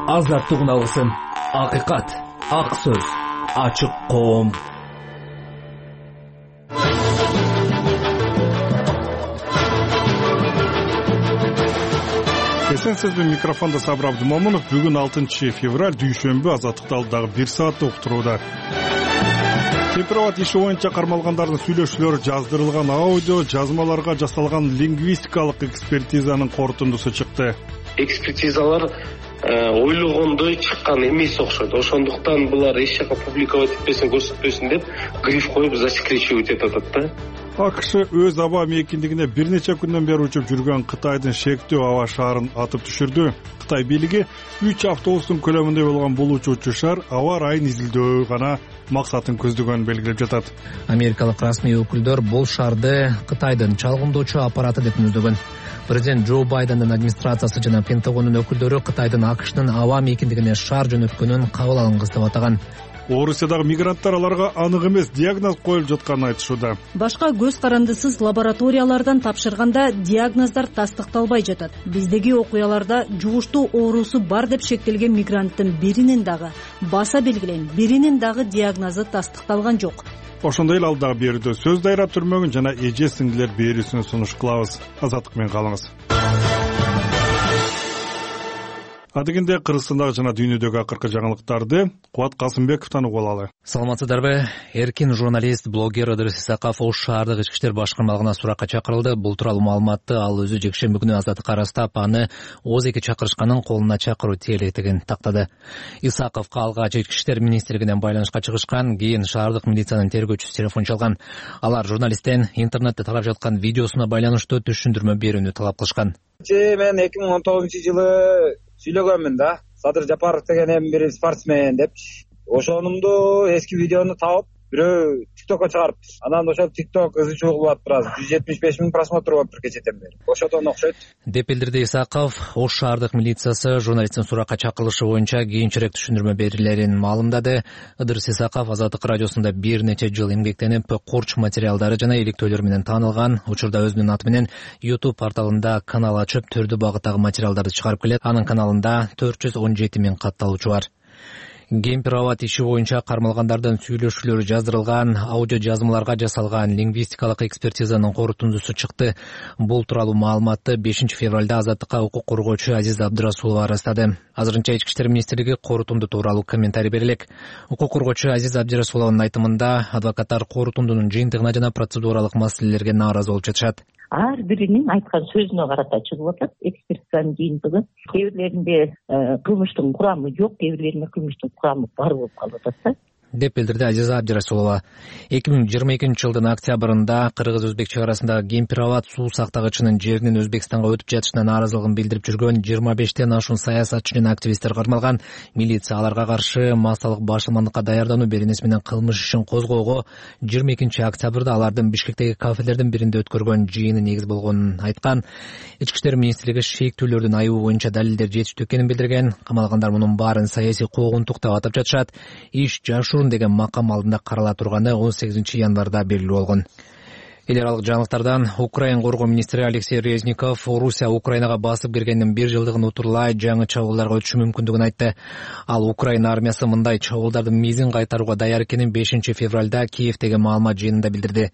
Азаттык үналысын, акыйкат, ак сөз, ачык коом. Сізбен микрофонда Сабыр Абдымомунов. Бүгін 6 февраль дүйшөнбі азаттықты алдағы 1 саатты уктурууда. Темпироват иши боюнча кармалгандардын сүйлөшүүлөрү жаздырылган аудио жазмаларга жасалган лингвистикалык экспертизанын корутундусу чыкты. Экспертизалар ойлогондой чыккан эмес окшойт. Ошондуктан булар эч жака публиковать этпесин, көрсөтпөсүн деп гриф коюп засекречивать этип атат да. АКШ өз аба мейкиндигине бир нече күндөн бери учуп жүргөн Кытайдын шектүү аба шаарын атып түшүрдү. Кытай бийлиги 3 автобустун көлөмүндө болгон бул учуучу шаар аба ырайын изилдөө гана максатын көздөгөнүн белгилеп жатат. Америкалык расмий өкүлдөр бул шаарды Кытайдын чалгындоочу аппараты деп мүнөздөгөн. Президент Джо Байдендин администрациясы жана Пентагонун өкүлдөрү Кытайдын АКШнын аба мейкиндигине шаар жөнөткөнүн кабыл алынгыс деп атаган. Орусиядагы мигранттар аларга анык эмес диагноз коюлуп жатканын айтышууда. Башка көз карандысыз лабораториялардан тапшырганда диагноздар тастыкталбай жатат. Биздеги окуяларда жугуштуу оорусу бар деп шектелген мигранттын биринин дагы баса белгилен, биринин дагы диагнозу тастыкталган жок. Ошондой эле алдагы берүүдө сөз дайра түрмөгүн жана эже сиңдилер берүүсүн сунуш кылабыз. Азаттык менен калыңыз. Адыгенде Кыргызстандагы жана дүйнөдөгү акыркы жаңылыктарды Кубат Касымбековдон угуп алалы. Саламатсыздарбы? Эркин журналист, блогер Ыдырыс Исаков Ош шаардык ички иштер башкармалыгына суракка чакырылды. Бул тууралуу маалыматты ал өзү жекшемби күнү Азаттыкка ырастап, аны ООЗ-ге чакырышканын колуна чакыруу тиелектигин тактады. Исаковго алгач ички иштер министрлигинен байланышка чыгышкан, кийин шаардык милициянын тергөөчүсү телефон чалган. Алар журналисттен интернетте тарап жаткан видеосуна байланыштуу түшүндүрмө берүүнү талап кылышкан. Мен 2019-жылы сүйлөгөнмүн да. Садыр Жапаров деген эми бир спортсмен деп. Ошонумду эски видеону таап, бирөө TikTokко чыгарыптыр. Анан ошол TikTok ызы чуулуп атпыраз. 175 000 просмотр болуптур кечеден бери. Ошодон окшойт. Деп билдирди Исаков. Ош шаардык милициясы журналисттин суракка чакырылышы боюнча кийинчерээк түшүндүрмө берилерин маалымдады. Ыдырыс Исаков Азаттык радиосунда бир нече жыл эмгектенип, курч материалдары жана иликтөөлөр менен таанылган. Учурда өзүнүн аты менен YouTube порталында канал ачып, түрдүү багыттагы материалдарды чыгарып келет. Анын каналында 417 000 катталуучу бар. Темпироват иши боюнча кармалгандардын сүйлөшүүлөрү жаздырылган, аудио жазмаларга жасалган лингвистикалык экспертизанын корутундусу чыкты. Бул тууралуу маалыматты 5 февралда Азаттыкка укук коргоочу Азиза Абдырасулова ырастады. Азырынча Ички иштер министрлиги корутунду тууралуу комментарий берелек. Укук коргоочу Азиза Абдырасулованын айтымында, адвокаттар корутундунун жыйынтыгына жана процедуралык маселелерге нааразы болуп жатышат. Ар биринин айткан сөзүнө карата чыгып атат экспертизанын жыйынтыгы. Кээ бирлеринде кылмыштын курамы жок, кээ бирлеринде кылмыштын курамы бар болуп калып атат да. Деп билдирди Азиза Абдырасулова. 2022-жылдын октябрында Кыргыз-Өзбек чек арасындагы Темпироват суу сактагычынын жеринин Өзбекстанга өтүп жатышына нааразылыгын билдирип жүргөн 25тен ашуун саясатчы жана активисттер кармалган. Милиция аларга каршы массалык башылмандыкка даярдануу беренеси менен кылмыш ишин козгоого 22 октябрда алардын Бишкектеги кафелердин биринде өткөргөн жыйыны негиз болгонун айткан. Ички иштер министрлиги шектүүлөрдүн айыбы боюнча далилдер жетиштүү экенин билдирген. Камалгандар мунун баарын саясий куугунтук деп атап жатышат. Иш жашуурун деген макам алдында карала турганы 18 январда белгилүү болгон. Эл аралык жаңылыктардан Украин коргоо министри Алексей Резников Орусия Украинага басып киргендин 1 жылдыгын утурлай жаңы чабуулдарга өтүшү мүмкүндүгүн айтты. Ал Украина армиясы мындай чабуулдардын мизин кайтарууга даяр экенин 5 февралда Киевдеги маалымат жыйынында билдирди.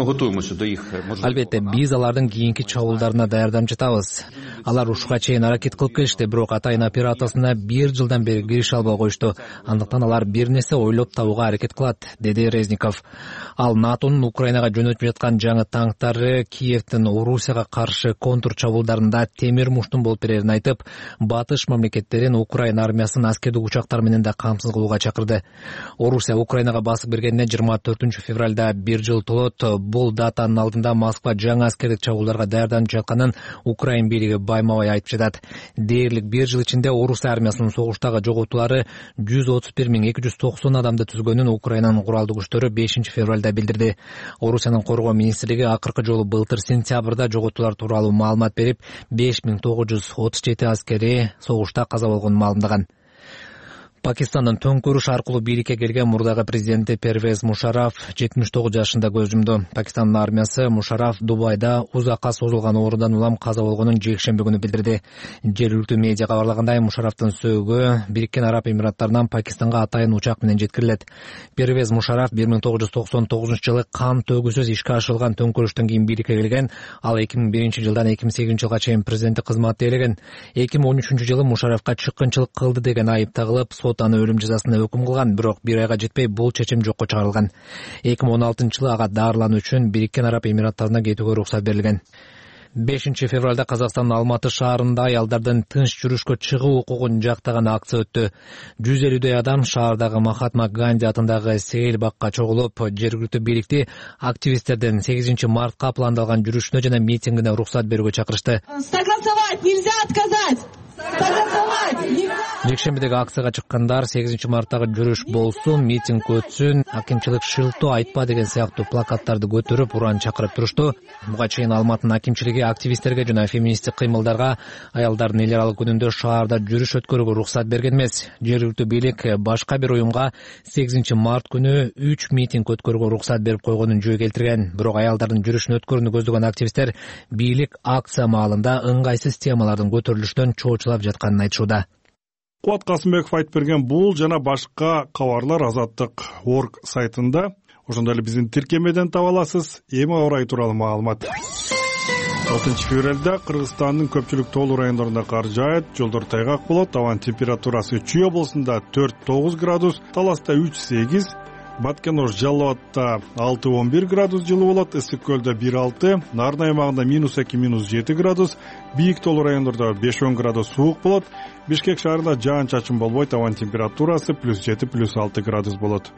Албетте, биз алардын кийинки чабуулдарына даярданып жатабыз. Алар ушуга чейин аракет кылып келишти, бирок атайын операциясына 1 жылдан бери кирише албай коюшту. Андыктан алар бир нерсе ойлоп табууга аракет кылат, деди Резников. Ал НАТОнун Украинага жөнөтүп жаткан жаңы танктары Киевдин Орусияга каршы контур чабуулдарында темир муштун болуп берерин айтып, батыш мамлекеттерин Украина армиясын аскердик учактар менен да камсыз кылууга чакырды. Орусия Украинага басып киргенине 24 февралда 1 жыл толот. Бул датанын алдында Москва жаңы аскердик чабуулдарга даярданып жатканын Украин бийлиги байма-бай айтып жатат. Дээрлик 1 жыл ичинде Орусия армиясынын согуштагы жоготуулары 131 290 адамды түзгөнүн Украинанын куралдуу күчтөрү 5 февралда билдирди. Орусиянын коргоо министрлиги акыркы жолу былтыр сентябрда жоготуулар тууралуу маалымат берип, 5937 аскери согушта каза болгонун маалымдаган. Пакистандын төңкөрүш аркылуу бийликке келген мурдагы президенти Первез Мушараф 79 жашында көз жумду. Пакистандын армиясы Мушараф Дубайда узакка созулган оорудан улам каза болгонун жекшемби күнү билдирди. Жергиликтүү медиа кабарлагандай, Мушарафтын сөөгү Бириккен Араб Эмираттарынан Пакистанга атайын учак менен жеткирилет. Первез Мушараф 1999-жылы кан төгүүсүз ишке ашырылган төңкөрүштөн кийин бийликке келген. Ал 2001-жылдан 2008-жылга чейин президенттик кызматты ээлеген. 2013-жылы Мушарафка чыккынчылык кылды деген айып тагылып, сот аны өлүм жазасына өкүм кылган, бирок бир айга жетпей бул чечим жокко чыгарылган. 2016-жылы ага дарылануу үчүн Бириккен Араб Эмираттарына кетүүгө уруксат берилген. 5 февралда Казакстандын Алматы шаарында аялдардын тынч жүрүшкө чыгуу укугун жактаган акция өттү. 150 адам шаардагы Махатма Ганди атындагы Сейил бакка чогулуп, жергиликтүү бийликти активисттердин 8 мартка пландалган жүрүшүнө жана митингине уруксат берүүгө чакырышты. Согласовать нельзя, отказать! Жекшембидеги акцияга чыккандар 8 марттагы жүрүш болсун, митинг өтсүн, акимчилик шылтоо айтпа деген сыяктуу плакаттарды көтөрүп, уран чакырып турушту. Буга чейин Алматынын акимчилиги активисттерге жана феминисттик кыймылдарга аялдардын эл аралык күнүндө шаарда жүрүш өткөрүүгө уруксат берген эмес. Жергиликтүү бийлик башка бир уюмга 8 март күнү 3 митинг өткөрүүгө уруксат берип койгонун жөө келтирген. Бирок аялдардын жүрүшүн өткөрүүнү көздөгөн активисттер бийлик акция маалында ыңгайсыз темалардын көтөрүлүшүнөн чоочулап жатканын айтышууда. Кубат Касымбеков айтып берген бул жана башка кабарлар Азаттык.орг сайтында. Ошондой эле биздин тиркемеден таба аласыз. Эми аба ырайы тууралуу маалымат. 6 февралда Кыргызстандын көпчүлүк тоолуу райондорунда кар жаат, жолдор тайгак болот. Абанын температурасы Чүй облусунда 4-9 градус, Таласта 3-8, Баткен-Ош Жалал Абадта 6-11 градус жылуу болот, Ысык көлдө 1-6, Нарын аймагында -2, -7 градус, бийик тоолуу райондордо 5-10 градус суук болот. Бишкек шаарында жаан-чачын болбойт, абанын температурасы +7, +6 градус болот.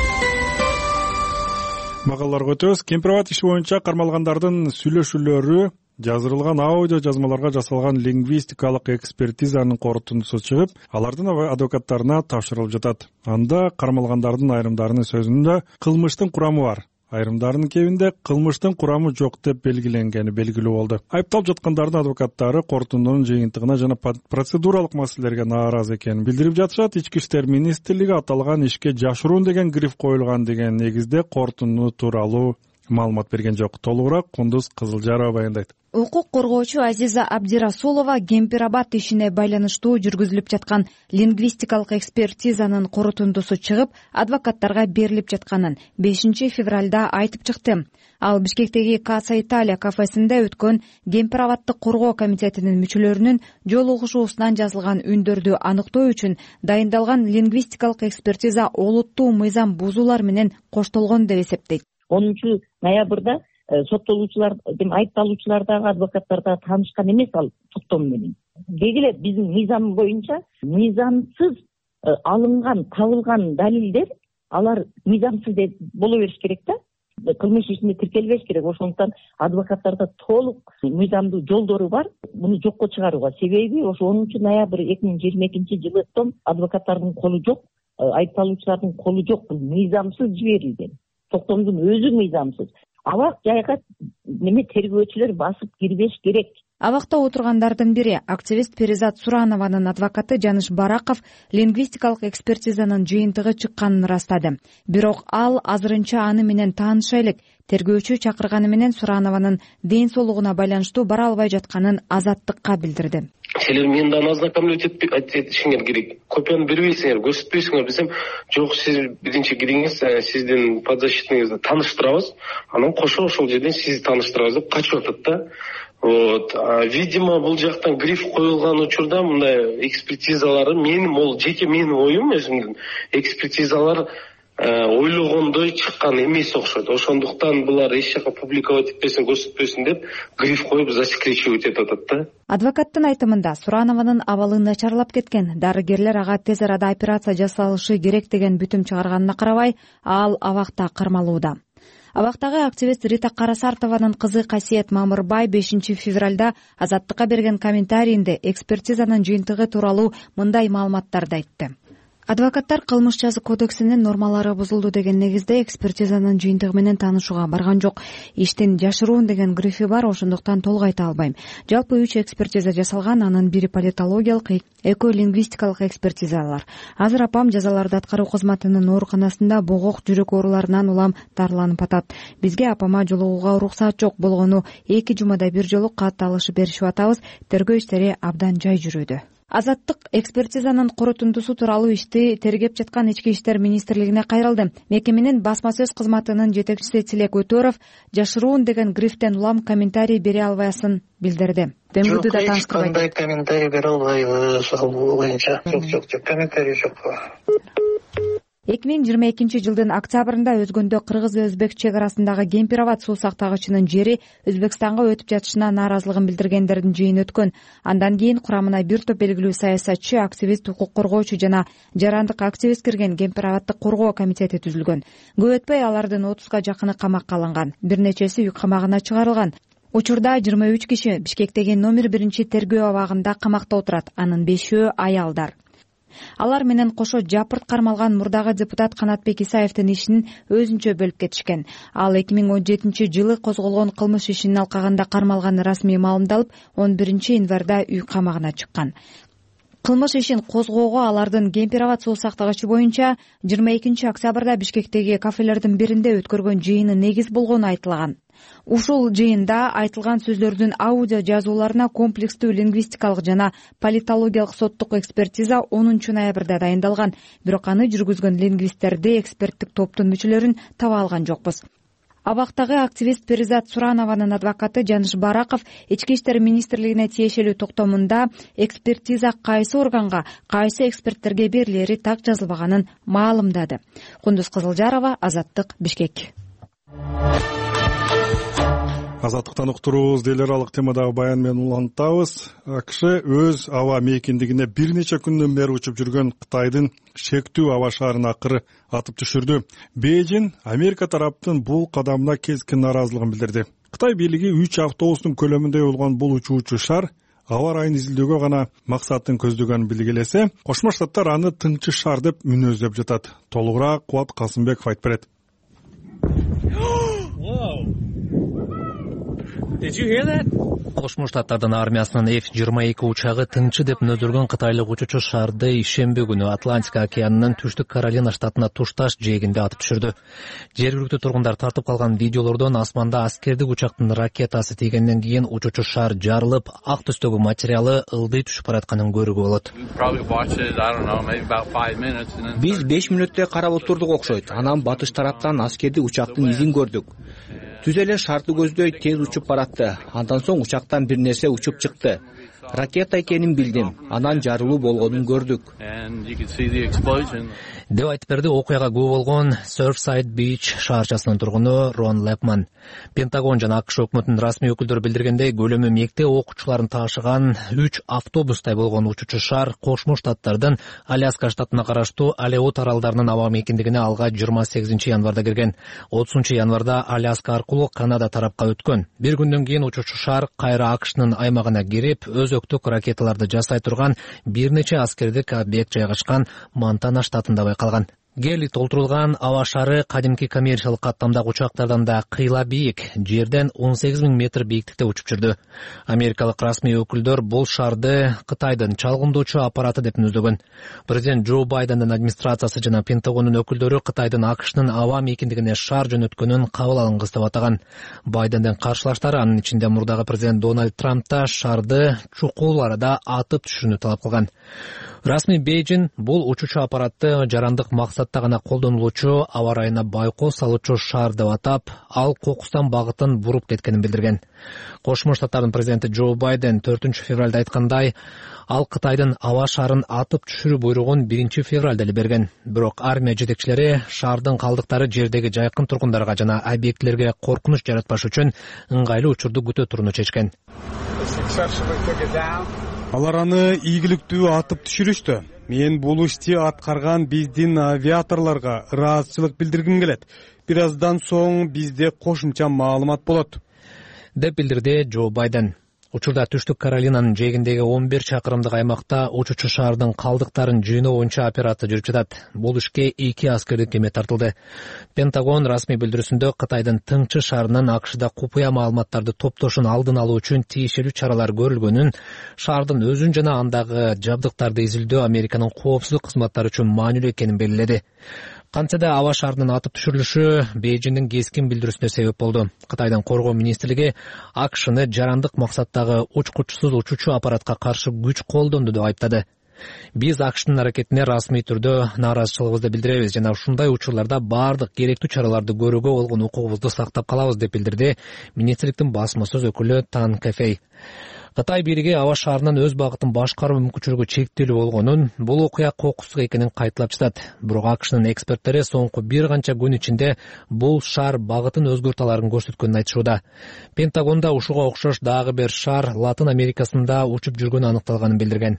Магаларга өтөбүз. Кемпир Абад иши боюнча кармалгандардын сүйлөшүүлөрү жаздырылган аудио жазмаларга жасалган лингвистикалык экспертизанын корутундусу чыгып, алардын адвокаттарына тапшырылып жатат. Анда кармалгандардын айрымдарынын сөзүндө кылмыштын курамы бар, айрымдарынын кебинде кылмыштын курамы жок деп белгиленгени белгилүү болду. Айыпталып жаткандардын адвокаттары корутундунун жыйынтыгына жана процедуралык маселелерге нааразы экенин билдирип жатышат. Ички иштер министрлиги аталган ишке жашыруун деген гриф коюлган деген негизде корутунду тууралуу маалымат берген жок. Толугураак Кундуз Кызылжарова баяндайт. Укук коргоочу Азиза Абдирасулова Кемпир Абад ишине байланыштуу жүргүзүлүп жаткан лингвистикалык экспертизанын корутундусу чыгып, адвокаттарга берилип жатканын 5 февралда айтып чыкты. Ал Бишкектеги Каса Италия кафесинде өткөн Кемпир Абадты коргоо комитетинин мүчөлөрүнүн жолугушуусунан жазылган үндөрдү аныктоо үчүн дайындалган лингвистикалык экспертиза олуттуу мыйзам бузуулар менен коштолгон деп эсептейт. 10 ноябрда соттолуучулар, айыпталуучулар дагы адвокаттар дагы таанышкан эмес ал токтом менен. Дегиле биздин мыйзам боюнча мыйзамсыз алынган, табылган далилдер, алар мыйзамсыз деп боло бериш керек да. Кылмыш ишинде тиркелбеш керек. Ошондуктан адвокаттарда толук мыйзамдуу жолдору бар муну жокко чыгарууга. Себеби ошо 10 ноябрь 2022-жылы адвокаттардын колу жок, айыпталуучулардын колу жок. Бул мыйзамсыз жиберилген. Токтомдун өзү мыйзамсыз. Абак жайга тергөөчүлөр басып кирбеш керек. Абакта отургандардын бири активист Перизат Суранованын адвокаты Жаныш Бараков лингвистикалык экспертизанын жыйынтыгы чыкканын ырастады. Бирок ал азырынча аны менен тааныша элек. Тергөөчү чакырганы менен Суранованын ден соолугуна байланыштуу бара албай жатканын Азаттыкка билдирди. Силер менен ознакомлять этишиңер керек. Копияны бербейсиңер, көрсөтпөйсүңер десем, жок, сиз биринчи кириңиз, сиздин подзащитныйыңызды тааныштырабыз, анан кошо ошол жерден сизди тааныштырабыз деп качып атат да. Вот, видимо, бул жактан гриф коюлган учурда мындай экспертизалары жеке менин оюм, өзүмдүн экспертизалар ойлогондой чыккан эмес окшойт. Ошондуктан булар эч жака публиковать этпесин, көрсөтпөсүн деп гриф коюп засекречивать этип атат да. Адвокаттын айтымында Суранованын абалы начарлап кеткен, дарыгерлер ага тез арада операция жасалышы керек деген бүтүм чыгарганына карабай, ал абакта кармалууда. Абактагы активист Рита Карасартованын кызы Касиет Мамырбай 5 февралда Азаттыкка берген комментарийинде экспертизанын жыйынтыгы тууралуу мындай маалыматтарды айтты. Адвокаттар кылмыш жаза кодексинин нормалары бузулду деген негизде экспертизанын жыйынтыгы менен таанышууга барган жок. Иштин жашыруун деген грифи бар, ошондуктан толук айта албайм. Жалпы 3 экспертиза жасалган, анын бири политологиялык, эколингвистикалык экспертизалар. Азыр апам жазаларды аткаруу кызматынын ооруканасында богок жүрөк ооруларынан улам дарыланып атат. Бизге апама жолугууга уруксат жок болгону 2 жумада бир жолу кат алышып беришип атабыз. Тергөө иштери абдан жай жүрүүдө. Азаттык экспертизанын корутундусу тууралуу ишти тергеп жаткан Ички иштер министрлигине кайрылды. Мекеменин басма сөз кызматынын жетекчиси Тилек Өтөров жашыруун деген грифтен улам комментарий бере албасын билдирди. Жок, кандай комментарий бере албайбыз ал боюнча. Жок, комментарий жок. 2022 жылдын октябрында өзгөндө кыргыз өзбек чек арасындагы Кемпир-Абад суу сактагычынын жери Өзбекстанга өтүп жатышына нааразылыгын билдиргендердин жыйыны өткөн. Андан кийин курамына бир топ белгилүү саясатчы, активист, укук коргоочу жана жарандык активист кирген Кемпир-Абадды коргоо комитети түзүлгөн. Көп өтпөй алардын 30га жакыны камакка алынган. Бир нечеси үй камагына чыгарылган. Учурда 23 киши Бишкектеги номер 1 тергөө абагында камакта отурат. Анын 5-өө аялдар. Алар менен кошо жапырт кармалган мурдагы депутат Канатбек Исаевдин ишин өзүнчө бөлүп кетишкен. Ал 2017 жылы козголгон кылмыш ишинин алкагында кармалганы расмий маалымдалып, 11 январда үй камагына чыккан. Кылмыш ишин козгоого алардын Кемпир-Абад суу сактагычы боюнча 22 октябрда Бишкектеги кафелердин биринде өткөргөн жыйыны негиз болгону айтылган. Ушул жыйында айтылган сөздөрдүн аудио жазууларына комплекстүү лингвистикалык жана политологиялык соттук экспертиза 10 ноябрда дайындалган. Бирок аны жүргүзгөн лингвисттерди эксперттик топтун мүчөлөрүн таба алган жокпуз. Абактагы активист Перизат Суранованын адвокаты Жаныш Бараков Ички иштер министрлигине тиешелүү токтомунда экспертиза кайсы органга, кайсы эксперттерге берилери так жазылбаганын маалымдады. Кундуз Кызылжарова, Азаттык, Бишкек. Азаттыктан уктурубуз. Эл аралык темадагы баян менен улантабыз. АКШ өз аба мейкиндигине бир нече күндөн бери учуп жүргөн Кытайдын шектүү аба шаарын акыры атып түшүрдү. Бейжин Америка тараптын бул кадамына keskin нааразылыгын билдирди. Кытай бийлиги 3 автобустун көлөмүндө болгон бул учуучу шар аба ырайын изилдөөгө гана максатын көздөгөнүн билгилесе, Кошмо Штаттар аны тыңчы шар деп мүнөздөп жатат. Толугураак Кубат Касымбеков айтып берет. Did you hear that? Кошмо Штаттардын армиясынын F-22 учагы тыңчы деп мүнөздөлгөн кытайлык учуучу шарды ишемби күнү Атлантика океанынын Түштүк Каролина штатына тушташ жээгинде атып түшүрдү. Жергиликтүү тургундар тартып калган видеолордон асманда аскердик учактын ракетасы тийгенден кийин учуучу шар жарылып, ак түстөгү материалы ылдый түшүп баратканын көрүүгө болот. Биз 5 мүнөттө карап отурдук окшойт. Анан батыш тараптан аскердик учактын изин көрдүк. Түз эле шартты көздөй тез учуп баратты. Андан соң учактан бир нерсе учуп чыкты. Ракета экенин билдим. Анан жарылуу болгонун көрдүк. Деп айтып берди окуяга күбө болгон Surfside Beach шаарчасынын тургуну Рон Лепман. Пентагон жана АКШ өкмөтүнүн расмий өкүлдөрү билдиргендей, көлөмү мекте ок учуларын таашыган 3 автобустай болгон учуучу шар Кошмо Штаттардын Аляска штатына караштуу Алеут аралдарынын аба мейкиндигине алга 28 январда кирген. 30 январда Аляска аркылуу Канада тарапка өткөн. Бир күндөн кийин учуучу шар кайра АКШнын аймагына кирип, өзөктүк ракеталарды жасай турган бир нече аскердик объект жайгашкан Монтана штатында байкалган. Гели толтурулган аба шары кадимки коммерциялык каттамдагы учактардан да кыйла бийик, жерден 18 000 метр бийиктикте учуп жүрдү. Америкалык расмий өкүлдөр бул шарды Кытайдын чалгындоочу аппараты деп мүнөздөгөн. Президент Джо Байдендин администрациясы жана Пентагондун өкүлдөрү Кытайдын АКШнын аба мейкиндигине шар жөнөткөнүн кабыл алынгыс деп атаган. Байдендин каршылаштары, анын ичинде мурдагы президент Дональд Трамп да шарды чукул арада атып түшүрүүнү талап кылган. Расмий Бейжин бул учуучу аппаратты жарандык максатта гана колдонулуучу аба ырайына байкоо салуучу шар деп атап, ал кокустан багытын буруп кеткенин билдирген. Кошмо Штаттардын президенти Джо Байден 4 февралда айткандай, ал Кытайдын аба шарын атып түшүрүү буйругун 1 февралда эле берген. Бирок армия жетекчилери шардын калдыктары жердеги жайкын тургундарга жана объектилерге коркунуч жаратпаш үчүн ыңгайлуу учурду күтө турууну чечкен. Алар аны ийгиликтүү атып түшүрүштү. Мен бул ишти аткарган биздин авиаторлорго ыраазычылык билдиргим келет. Бир аздан соң бизде кошумча маалымат болот, деп билдирди Джо Байден. Учурда Түштүк Каролинанын жээгиндеги 11 чакырымдык аймакта учуучу шаардын калдыктарын жыйноо боюнча операция жүрүп жатат. Бул ишке 2 аскердик кеме тартылды. Пентагон расмий билдирүүсүндө Кытайдын Тыңчы шаарынан АКШда купуя маалыматтарды топтошун алдын алуу үчүн тиешелүү чаралар көрүлгөнүн, шаардын өзүн жана андагы жабдыктарды изилдөө Американын коопсуздук кызматтары үчүн маанилүү экенин белгиледи. Кантсе да аба шаарынын атып түшүрүлүшү Бейжиңдин кескин билдирүүсүнө себеп болду. Кытайдын коргоо министрлиги АКШны жарандык максаттагы учкучсуз учуучу аппаратка каршы күч колдонду деп айыптады. Биз АКШнын аракетине расмий түрдө нааразычылыгыбызды билдиребиз жана ушундай учурларда баардык керектүү чараларды көрүүгө болгон укугубузду сактап калабыз деп билдирди министрликтин басма сөз өкүлү Тан Кэфэй. Кытай бийлиги аба шаарынын өз багытын башкаруу мүмкүнчүлүгү чектелүү болгонун, бул окуя кокустук экенин кайталап жатат. Бирок АКШнын эксперттери соңку бир канча күн ичинде бул шаар багытын өзгөртө аларын көрсөткөнүн айтышууда. Пентагонда ушуга окшош дагы бир шаар Латын Америкасында учуп жүргөнү аныкталганын билдирген.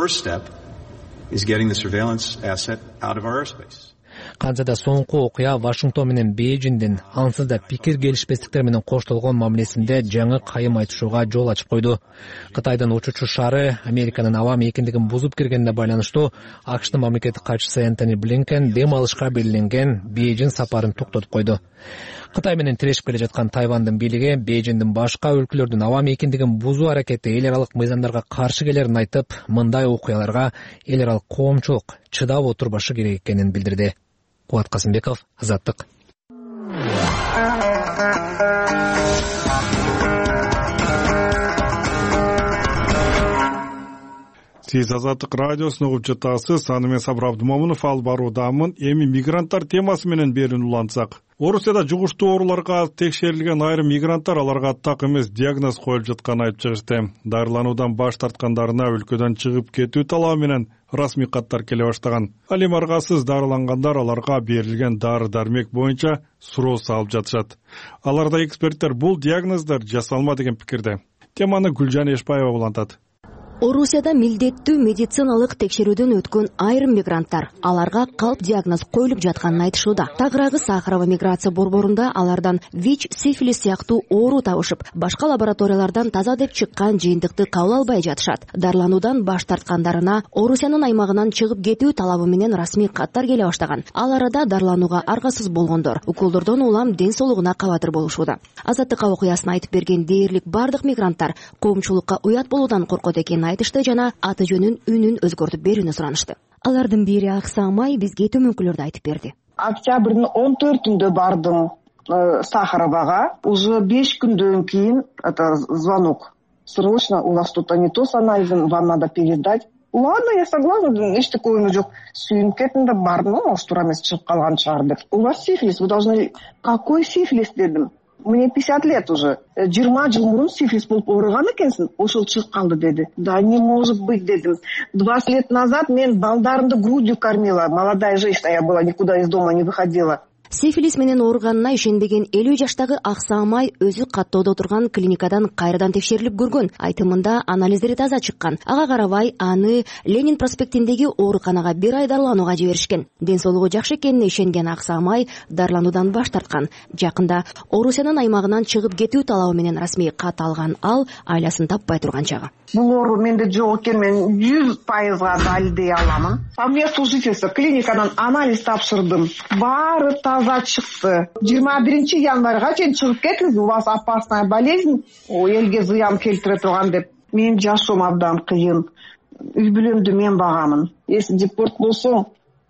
Кантсе да соңку окуя Вашингтон менен Бейжиңдин ансыз да пикир келишпестиктер менен коштолгон мамилесинде жаңы кайым айтышууга жол ачып койду. Кытайдын учуучу шаары Американын аба мейкиндигин бузуп киргенине байланыштуу АКШнын мамлекеттик катчысы Энтони Блинкен дем алышка белгиленген Бейжиң сапарын токтотуп койду. Кытай менен тирешип келе жаткан Тайвандын бийлиги Бейжиңдин башка өлкөлөрдүн аба мейкиндигин бузуу аракети эл аралык мыйзамдарга каршы келерин айтып, мындай окуяларга эл аралык коомчулук чыдап отурбашы керек экенин билдирди. Кубат Касымбеков, Азаттык. Сиз Азаттык радиосун угуп жатасыз. Аны мен Сабыр Абдымомунов алып баруудамын. Эми мигранттар темасы менен берүүнү улантсак. Орусияда жугуштуу ооруларга текшерилген айрым мигранттар аларга так эмес диагноз коюлуп жатканын айтып чыгышты. Дарылануудан баш тарткандарына өлкөдөн чыгып кетүү талабы менен расмий каттар келе баштаган. Ал эми аргасыз дарылангандар аларга берилген дары-дармек боюнча суроо салып жатышат. Аларда эксперттер бул диагноздар жасалма деген пикирде. Теманы Гүлжан Эшбаева улантат. Орусияда милдеттүү медициналык текшерүүдөн өткөн айрым мигранттар аларга калп диагноз коюлуп жатканын айтышууда. Тагыраагы Сахарова миграция борборунда алардан ВИЧ, сифилис сыяктуу оору табышып, башка лабораториялардан таза деп чыккан жыйынтыкты кабыл албай жатышат. Дарылануудан баш тарткандарына Орусиянын аймагынан чыгып кетүү талабы менен расмий каттар келе баштаган. Ал арада дарыланууга аргасыз болгондор уколдордон улам ден соолугуна кабатыр болушууда. Азаттыкка окуясын айтып берген дээрлик бардык мигранттар коомчулукка уят болуудан коркот экенин айтышты жана аты жөнүн үнүн өзгөртүп берүүнү суранышты. Алардын бири Аксамай бизге төмөнкүлөрдү айтып берди. Октябрдын 14-үндө бардым Сахаровага. Уже 5 күндөн кийин это звонок. Срочно, у вас тут не то с анализом, вам надо передать. Ладно, я согласна, эч такого жок. Сүйүнүп кеттим да бардым, может тура эмес чыгып калган чыгар деп. У вас сифилис, вы должны... Какой сифилис дедим? Мне 50 лет уже. 20 жыл мурун сифилис болуп ооруган экенсиң, ошол чыгып калды деди. Да не может быть дедим. 20 лет назад мен балдарымды грудью кормила. Молодая женщина я была, никуда из дома не выходила. Сифилис менен ооруганына ишенбеген 50 жаштагы Аксамай өзү каттоодо турган клиникадан кайрадан текшерилип көргөн. Айтымында анализдери таза чыккан. Ага карабай аны Ленин проспектиндеги ооруканага 1 ай дарыланууга жиберишкен. Ден соолугу жакшы экенине ишенген Аксамай дарылануудан баш тарткан. Жакында Орусиянын аймагынан чыгып кетүү талабы менен расмий кат алган ал айласын таппай турган чагы. Бул оору менде жок экен, мен 100%га далилдей аламын. По месту жительства клиникадан анализ тапшырдым. Баары таза чыкты. 21 январга чейин чыгып кетиңиз, у вас опасная болезнь, элге зыян келтире турган деп. Мен жашоом абдан кыйын. Үй бүлөмдү мен багамын. Если депорт болсо,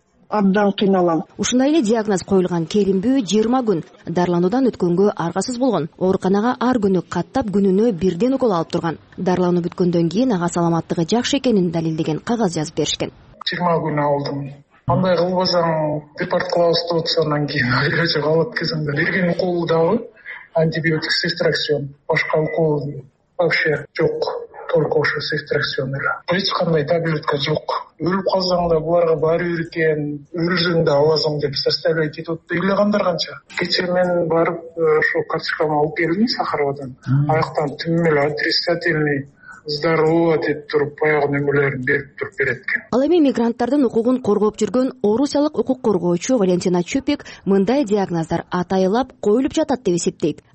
абдан кыйналам. Ушундай эле диагноз коюлган Керимбүү 20 күн дарылануудан өткөнгө аргасыз болгон. Ооруканага ар күнү каттап күнүнө 1 укол алып турган. Дарылануу бүткөндөн кийин ага саламаттыгы жакшы экенин далилдеген кагаз жазып беришкен. 20 күн алдым. Андай кылбасаң депорт кылабыз деп отсаңдан кийин өлчө калат экенсиң да. Берген укол дагы антибиотик сестраксион. Башка укол вообще жок. Только ошо сестраксион эле. Эч кандай таблетка жок. Өлүп калсаң да буларга баары бир экен, өлсөң да аласың деп составлять этип ойлогандар канча. Кечээ мен барып ошо карточкамды алып келдим Сахаровадан. Аяктан түмүм эле отрицательный здорово деп туруп баягы нөмүрлөрүн берип туруп берет экен. Ал эми мигранттардын укугун коргоп жүргөн орусиялык укук коргоочу Валентина Чупик мындай диагноздар атайылап коюлуп жатат деп эсептейт.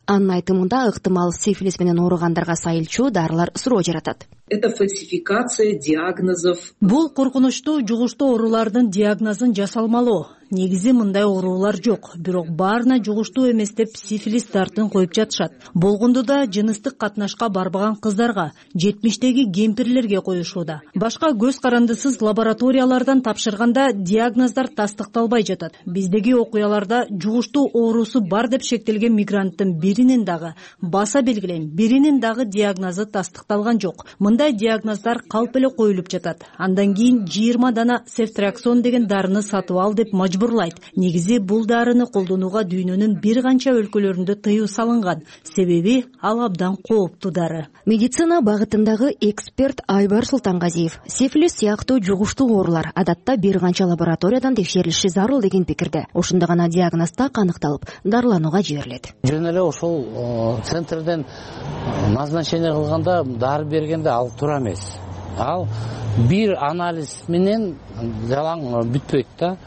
Анын айтымында ыктымал сифилис менен ооругандарга сайылчу дарылар суроо жаратат. Это фальсификация диагнозов. Бул коркунучтуу жугуштуу оорулардын диагнозун жасалмалоо. Негизи мындай оорулар жок, бирок баарына жугуштуу эмес деп сифилис дартын коюп жатышат. Болгондо да жыныстык катнашка барбаган кыздарга, 70-теги кемпирлерге коюшууда. Башка көз карандысыз лабораториялардан тапшырганда диагноздар тастыкталбай жатат. Биздеги окуяларда жугуштуу оорусу бар деп шектелген мигранттын биринин дагы баса белгилен, биринин дагы диагнозу тастыкталган жок. Мындай диагноздар калп эле коюлуп жатат. Андан кийин 20 дана сефтраксон деген дарыны сатып ал деп мажбурлайт. Негизи бул дарыны колдонууга дүйнөнүн бир канча өлкөлөрүндө тыюу салынган. Себеби ал абдан кооптуу дары. Медицина багытындагы эксперт Айбар Султангазиев сифилис сыяктуу жугуштуу оорулар адатта бир канча лабораториядан текшерилиши зарыл деген пикирде. Ошондо гана диагноз так аныкталып, дарыланууга жиберилет. Жөн эле ошол центрден назначение кылганда дары бергенде ал туура эмес. Ал бир анализ менен жалаң бүтпөйт да.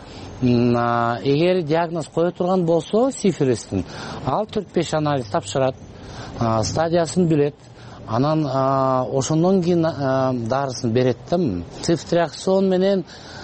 Эгер диагноз кое турган болсо сифилистин, ал 4-5 анализ тапшырат, стадиясын билет, анан ошондон кийин дарысын берет да. Цефтриаксон менен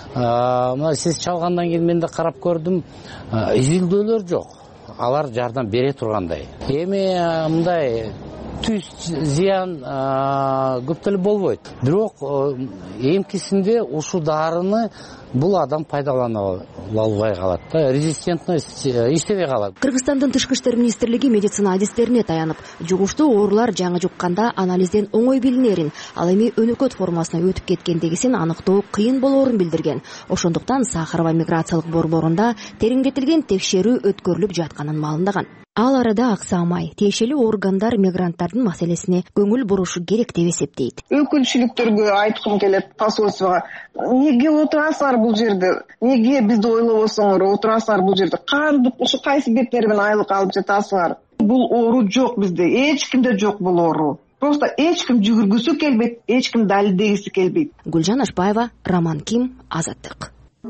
сиз чалгандан кийин мен да карап көрдүм, изилдөөлөр жок. Алар жардам бере тургандай. Эми мындай түз зыян көп деле болбойт. Бирок эмкисинде ушул дарыны бул адам пайдалана албай калат да, резистентность иштебей калат. Кыргызстандын Тышкы иштер министрлиги медицина адистерине таянып, жугуштуу оорулар жаңы жукканда анализден оңой билинерин, ал эми өнөкөт формасына өтүп кеткендегисин аныктоо кыйын болоорун билдирген. Ошондуктан Сахарова миграциялык борборунда тереңдетилген текшерүү өткөрүлүп жатканын маалымдаган. Ал арада аксамай, тиешелүү органдар мигранттардын маселесине көңүл бурушу керек деп эсептейт. Өкүлчүлүктөргө айткым келет, посольствого. Неге отурасыңар бул жерде? Неге бизди ойлобосоңор, отурасыңар бул жерде? Кантип ушу кайсы беттер менен айлык алып жатасыңар? Бул оору жок бизде, эч кимде жок бул оору. Просто эч ким жүгүргүсү келбейт, эч ким далилдегиси келбейт. Гүлжан Ашбаева, Роман Ким, Азаттык.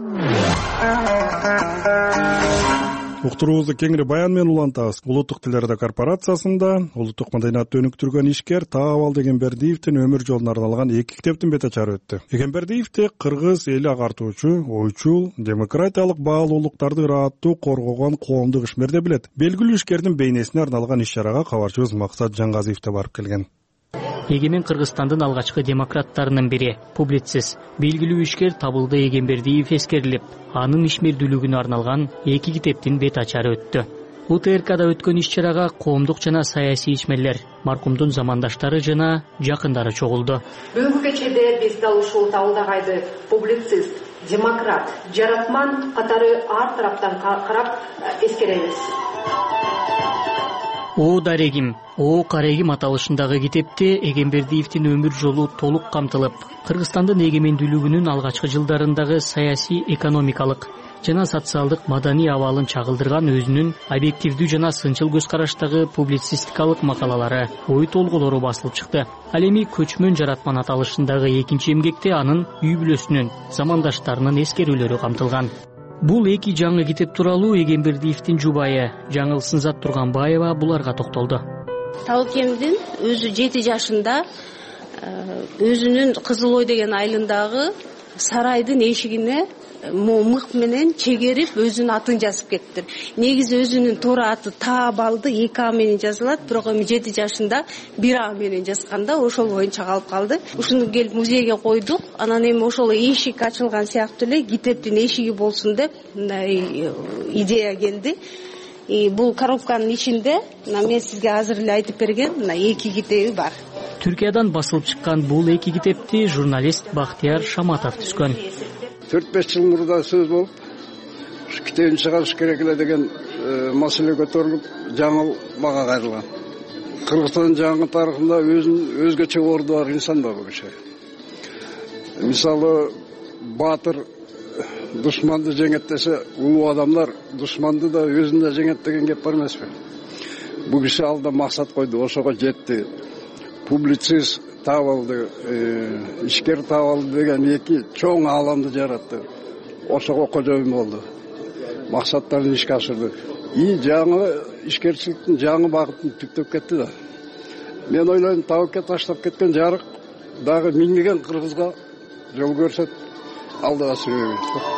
Уктуруубузду кеңири баян менен улантабыз. Улуттук телерадио корпорациясында улуттук маданиятты өнүктүргөн ишкер Таабал Эгембердиевдин өмүр жолуна арналган 2 китептин бет ачары өттү. Эгембердиевди кыргыз эли агартуучу, ойчул, демократиялык баалуулуктарды ырааттуу коргогон коомдук ишмер деп билет. Белгилүү ишкердин бейнесине арналган иш-чарага кабарчыбыз Максат Жангазиев да барып келген. Эгемен Кыргызстандын алгачкы демократтарынын бири, публицист, белгилүү ишкер Табылды Эгембердиев эскерилип, анын ишмердүүлүгүнө арналган 2 китептин бет ачары өттү. УТРКда өткөн иш-чарага коомдук жана саясий ишмерлер, маркумдун замандаштары жана жакындары чогулду. Бүгүнкү кечеде биз дал ушул Табылды агайды публицист, демократ, жаратман катары ар тараптан карап эскеребиз. О дарегим, О карегим аталышындагы китепте Эгембердиевдин өмүр жолу толук камтылып, Кыргызстандын эгемендүүлүгүнүн алгачкы жылдарындагы саясий, экономикалык жана социалдык маданий абалын чагылдырган өзүнүн объективдүү жана сынчыл көз караштагы публицистикалык макалалары, ой толгоолору басылып чыкты. Ал эми көчмөн жаратман аталышындагы 2-чи эмгекте анын үй бүлөсүнүн, замандаштарынын эскерүүлөрү камтылган. Бул 2 жаңы китеп тууралуу Эгембердиевдин жубайы Жаңыл Сынзат Турганбаева буларга токтолду. Табылкемдин өзү 7 жашында өзүнүн Кызыл Ой деген айылындагы сарайдын эшигине мык менен чегерип өзүнүн атын жазып кетти. Негизи өзүнүн туура аты Таабалды 2 а менен жазылат, бирок эми 7 жашында 1 а менен жазганда ошол боюнча калып калды. Ушуну келип музейге койдук. Анан эми ошол эшик ачылган сыяктуу эле китептин эшиги болсун деп мындай идея келди. Бул коробканын ичинде мен сизге азыр эле айтып берген 2 китеби бар. Түркиядан басылып чыккан бул 2 китепти журналист Бактияр Шаматов түзгөн. 4-5 жыл мурда сөз болуп, китебин чыгарыш керек эле деген маселе көтөрүлүп, жаңыл мага кайрылган. Кыргызстандын жаңы тарыхында өзгөчө орду бар инсан да бул киши. Мисалы, баатыр душманды жеңет десе, улуу адамдар душманды да өзүн да жеңет деген кеп бар эмеспи? Бул киши алда максат койду, ошого жетти. Публицист Таабалды, ишкер Таабалды деген 2 чоң ааламды жаратты. Ошого кожоюн болду. Максаттарын ишке ашырды. и жаңы ишкерчиликтин жаңы багытын түптөп кетти да. Мен ойлойм, табакка таштап кеткен жарык дагы миңдеген кыргызга жол көрсөт, алдыга сүрө берет.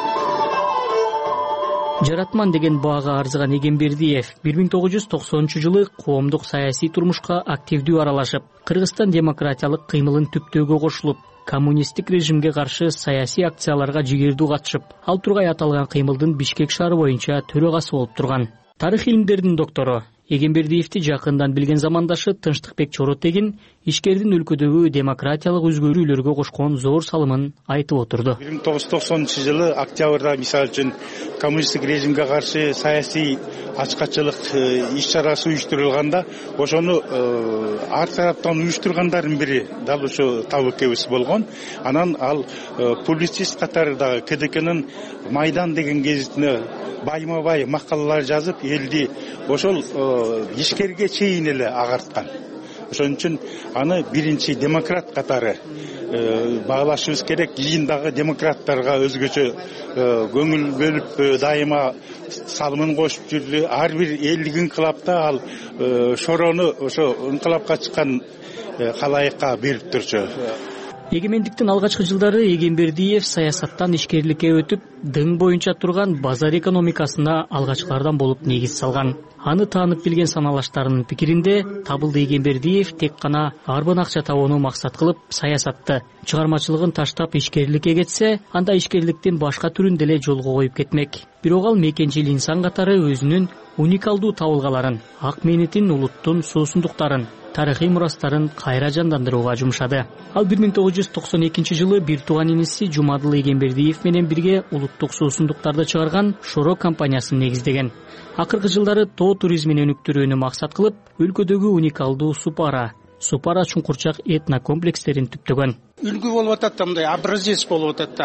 Жаратман деген баага арзыган Эгембердиев 1990-жылы коомдук саясий турмушка активдүү аралашып, Кыргызстан демократиялык кыймылын түптөөгө кошулуп, коммунисттик режимге каршы саясий акцияларга жигердүү катышып, ал тургай аталган кыймылдын Бишкек шаары боюнча төрөгасы болуп турган. Тарых илимдеринин доктору Эгембердиевди жакындан билген замандашы Тынчтыкбек Чоротегин ишкердин өлкөдөгү демократиялык өзгөрүүлөргө кошкон зор салымын айтып отурду. 1990-жылы октябрда мисалы үчүн коммунисттик режимге каршы саясий ачкачылык иш-чарасы уюштурулганда, ошону ар тараптан уюштургандардын бири дал ошо Табыкебиз болгон. Анан ал публицист катары дагы КДКнын Майдан деген гезитине байма-бай макалалар жазып, элди ошол ишкерге чейин эле агарткан. Ошон үчүн аны биринчи демократ катары баглашыбыз керек. Жыйындагы демократтарга өзгөчө көңүл бөлүп, дайыма салымын кошуп жүрдү. Ар бир элдик инкылапта ал шорону ошо инкылапка чыккан калайыкка берип турчу. Эгемендиктин алгачкы жылдары Эгембердиев саясаттан ишкерликке өтүп, дың боюнча турган базар экономикасына алгачкылардан болуп негиз салган. Аны таанып билген саналаштарынын пикиринде, Табылды Эгембердиев тек гана арбан акча табууну максат кылып саясатты, чыгармачылыгын таштап ишкерликке кетсе, анда ишкерликтин башка түрүн деле жолго коюп кетмек. Бирок ал мекенчил инсан катары өзүнүн уникалдуу табылгаларын, ак мээнетин, улуттун суусундуктарын, тарыхый мурастарын кайра жандандырууга жумшады. Ал 1992-жылы бир тууган иниси Жумадыл Эгембердиев менен бирге улуттук суусундуктарды чыгарган Шоро компаниясын негиздеген. Акыркы жылдары тоо туризмин өнүктүрүүнү максат кылып, өлкөдөгү уникалдуу Супара чуңкурчак этнокомплекстерин түптөгөн. Үлгү болуп атат, мындай образец болуп атат.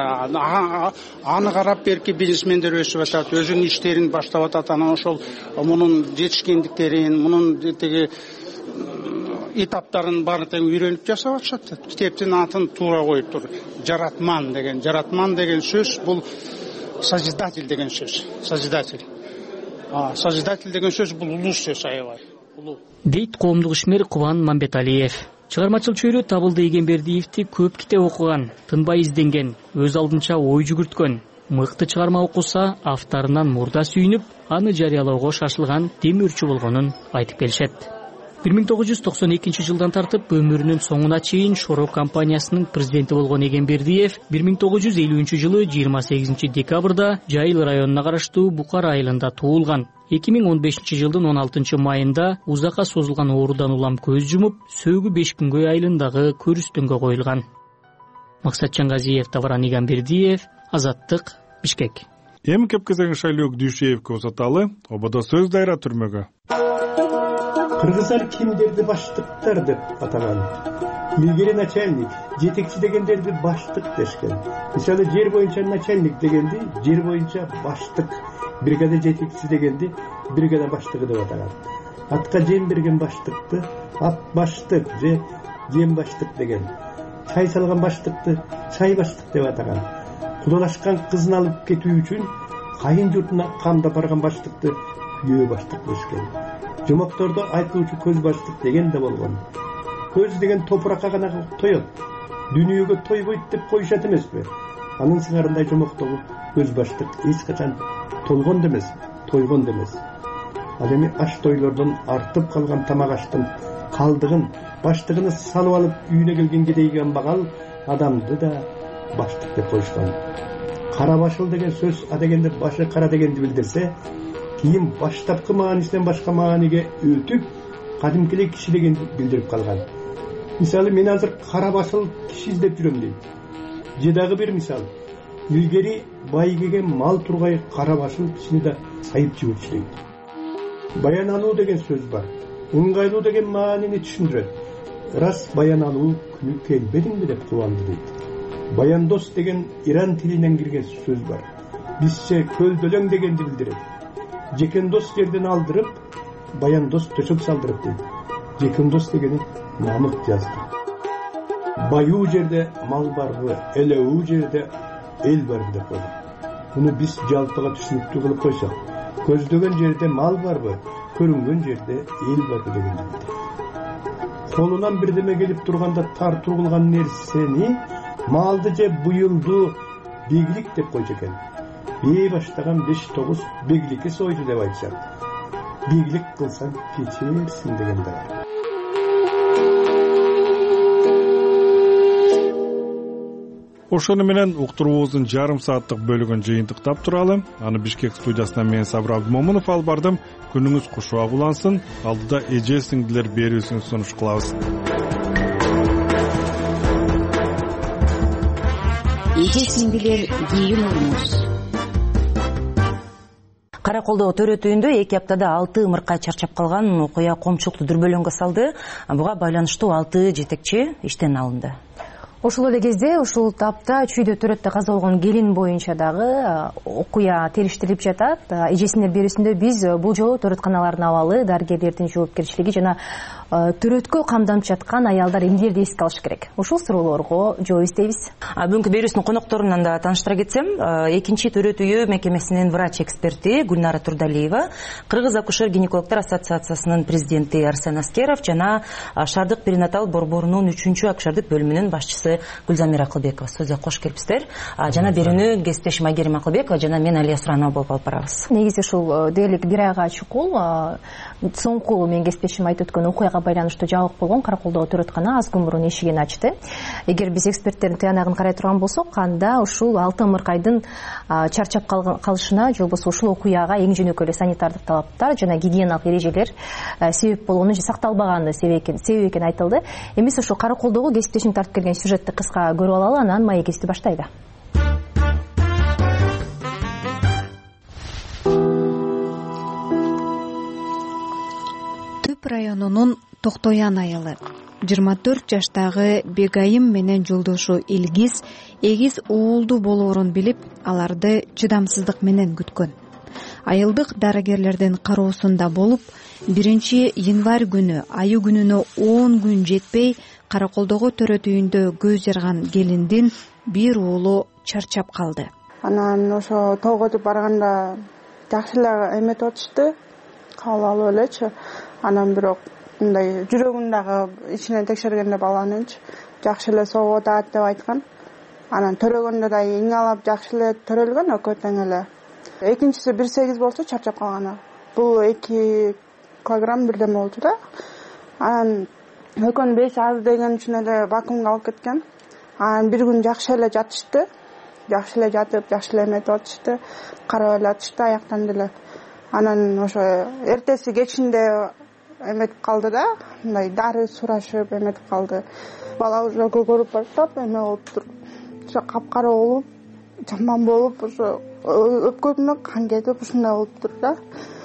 Аны карап берки бизнесмендер өсүп атат, өзүнүн иштерин баштап атат. Анан ошол мунун жетишкендиктерин, мунун теги этаптарын баарын үйрөнүп жасап атышат. Китептин атын туура коюптур. Жаратман деген сөз бул созидатель деген сөз. Созидатель деген сөз бул улуу сөз, аябай. Дейт коомдук ишмер Кубан Мамбеталиев. Чыгармачыл чөйрө Табылды Эгембердиевди көп китеп окуган, тынбай изденген, өз алдынча ой жүгүрткөн. Мыкты чыгарма окуса, авторунан мурда сүйүнүп, аны жарыялоого шашылган демөөрчү болгонун айтып келишет. 1992-жылдан тартып өмүрүнүн соңуна чейин Шоро компаниясынын президенти болгон Эгембердиев 1950-жылы 28 декабрда Жайыл районуна караштуу Букар айылында туулган. 2015-жылдын 16 майында узакка созулган оорудан улам көз жумуп, сөөгү 5 күнгөй айылындагы көрүстөнгө коюлган. Максат Чангазиев, Тавран Эгембердиев, Азаттык, Бишкек. Эми кеп кезеги Шайлөөк Дүйшеевке узаталы, ободо сөз дайра түрмөгө. Кыргыздар кимдерди баштыктар деп атаган. Илгери начальник, жетекчи дегендерди баштык дешкен. Мисалы жер боюнча начальник дегенди жер боюнча баштык, бригада жетекчиси дегенди бригада баштыгы деп атаган. Атка жем берген баштыкты ат баштык же жем баштык деген. Чай салган баштыкты чай баштык деп атаган. Кудалашкан кызын алып кетүү үчүн кайын журтуна камдап барган баштыкты күйөө баштык дешкен. Жомоктордо айтылуучу көз баштык деген да болгон. Көз деген топуракка гана тоет. Дүйнөгө тойбойт деп коюшат эмеспи? Анын сыңарындай жомоктогу көз баштык эч качан толгон демес, тойгон демес. Ал эми аш тойлордон артып калган тамак аштын калдыгын, баштыгын салып алып үйүнө келген кедейге амбагал адамды да баштык деп коюшкан. Кара башыл деген сөз а дегенде башы кара дегенди билдирсе, кийин баштапкы маанисинен башка мааниге өтүп, кадимкилей киши дегенди билдирип калган. Мисалы мен азыр кара башыл киши издеп жүрөм дейт. Же дагы бир мисал. Илгери байгеге мал тургай кара башыл кишини да сайып жиберчү дейт. Баян алуу деген сөз бар. Ыңгайлуу деген маанини түшүндүрөт. Рас баян алуу күнү келбедиңби деп кубанды дейт. Баяндос деген иран тилинен кирген сөз бар. Бизче көлдөлөң дегенди билдирет. Жекендос жерден алдырып, баяндос төсөк салдырып дейт. Жекендос дегени намык жазды. Баюу жерде мал барбы, элеүү жерде эл барбы деп койду. Муну биз жалпыга түшүнүктүү кылып койсок, көздөгөн жерде мал барбы, көрүнгөн жерде эл барбы дегендей. Колунан бирдеме келип турганда тартуу кылган нерсени малды же буюлду бийлик деп койчу экен. Бей баштаган 5-9 бийликке сойду деп айтышат. Бийлик кылсаң кечерсиң дегенде бар. Ошону менен уктуруубуздун жарым сааттык бөлүгүн жыйынтыктап туралы. Аны Бишкек студиясынан мен Сабыр Абдымомунов алып бардым. Күнүңүз кушуак улансын. Алдыда эже сиңдилер берүүсүн сунуш кылабыз. Эже сиңдилер кийин болуңуз. Кара колдоо төрөтүүндө 2 аптада 6 ымыркай чарчап калган окуя коомчулукту дүрбөлөңгө салды. Буга байланыштуу 6 жетекчи иштен алынды. Ошол эле кезде ушул тапта чүйдө төрөттө каза болгон келин боюнча дагы окуя териштирилип жатат. Эжесине берүүсүндө биз бул жолу төрөтканалардын абалы, дарыгерлердин жоопкерчилиги жана төрөткө камданып жаткан аялдар эмнелерди эске алыш керек? Ушул суроолорго жооп издейбиз. Бүгүнкү берүүсүнүн конокторунан да тааныштыра кетсем, 2 төрөт мекемесинин врач эксперти Гүлнара Турдалиева, Кыргыз акушер-гинекологдор ассоциациясынын президенти Арсен Аскеров жана Шаардык перинатал борборунун 3 акушердик бөлүмүнүн башчысы Гүлзамира Акылбекова студияга кош келипсиздер. Жана берүүнү кесиптешим Айгерим Акылбекова жана мен Алия Суранова болуп алып барабыз. Негизи ушул дээрлик 1 айга чукул соңку мен кесиптешим айтып өткөн окуяга байланыштуу жабык болгон кара колдоо төрөткана аз күн мурун эшигин ачты. Эгер биз эксперттердин тыянагын карай турган болсок, анда ушул 6 ымыркайдын чарчап калышына же болбосо ушул окуяга эң жөнөкөй эле санитардык талаптар жана гигиеналык эрежелер себеп болгону же сакталбаганы себеп экени айтылды. Эмес ушул кара колдоого кесиптешим тартып келген сюжетти кыска көрүп алалы, анан маекести баштайбы. Түп районунун Токтоян айылы. 24 жаштагы Бегайым менен жолдошу Илгиз эгиз уулду болоорун билип, аларды чыдамсыздык менен күткөн. Айылдык дарыгерлердин кароосунда болуп, 1 январь күнү айы күнүнө 10 күн жетпей кара колдоого төрөтүүндө көз жарган келиндин бир уулу чарчап калды. Анан ошо тооготуп барганда жакшы эле эметип атышты, кабыл алып элечи. Анан бирок мындай жүрөгүн дагы ичинен текшергенде баланынчы жакшы эле согуп атат деп айткан. Анан төрөгөндө да иңалап жакшы эле төрөлгөн, экөө тең эле. Экинчиси 1,8 болчу чарчап калганы. Бул 2 килограмм бирдеме болчу да. Анан экөөнүн беси аз деген үчүн эле вакуумга алып кеткен. Анан бир күн жакшы эле жатышты. Жакшы эле жатып, жакшы эле эметип атышты. Карап эле атышты аяктан деле. Анан ошо эртеси кечинде эметип калды да, мындай дары сурашып эметип калды. Бала уже көгөрүп баштап эме болуптур. Ошо капкара болуп, жаман болуп, ошо өпкөнүнө кан кетип ушундай болуптур да.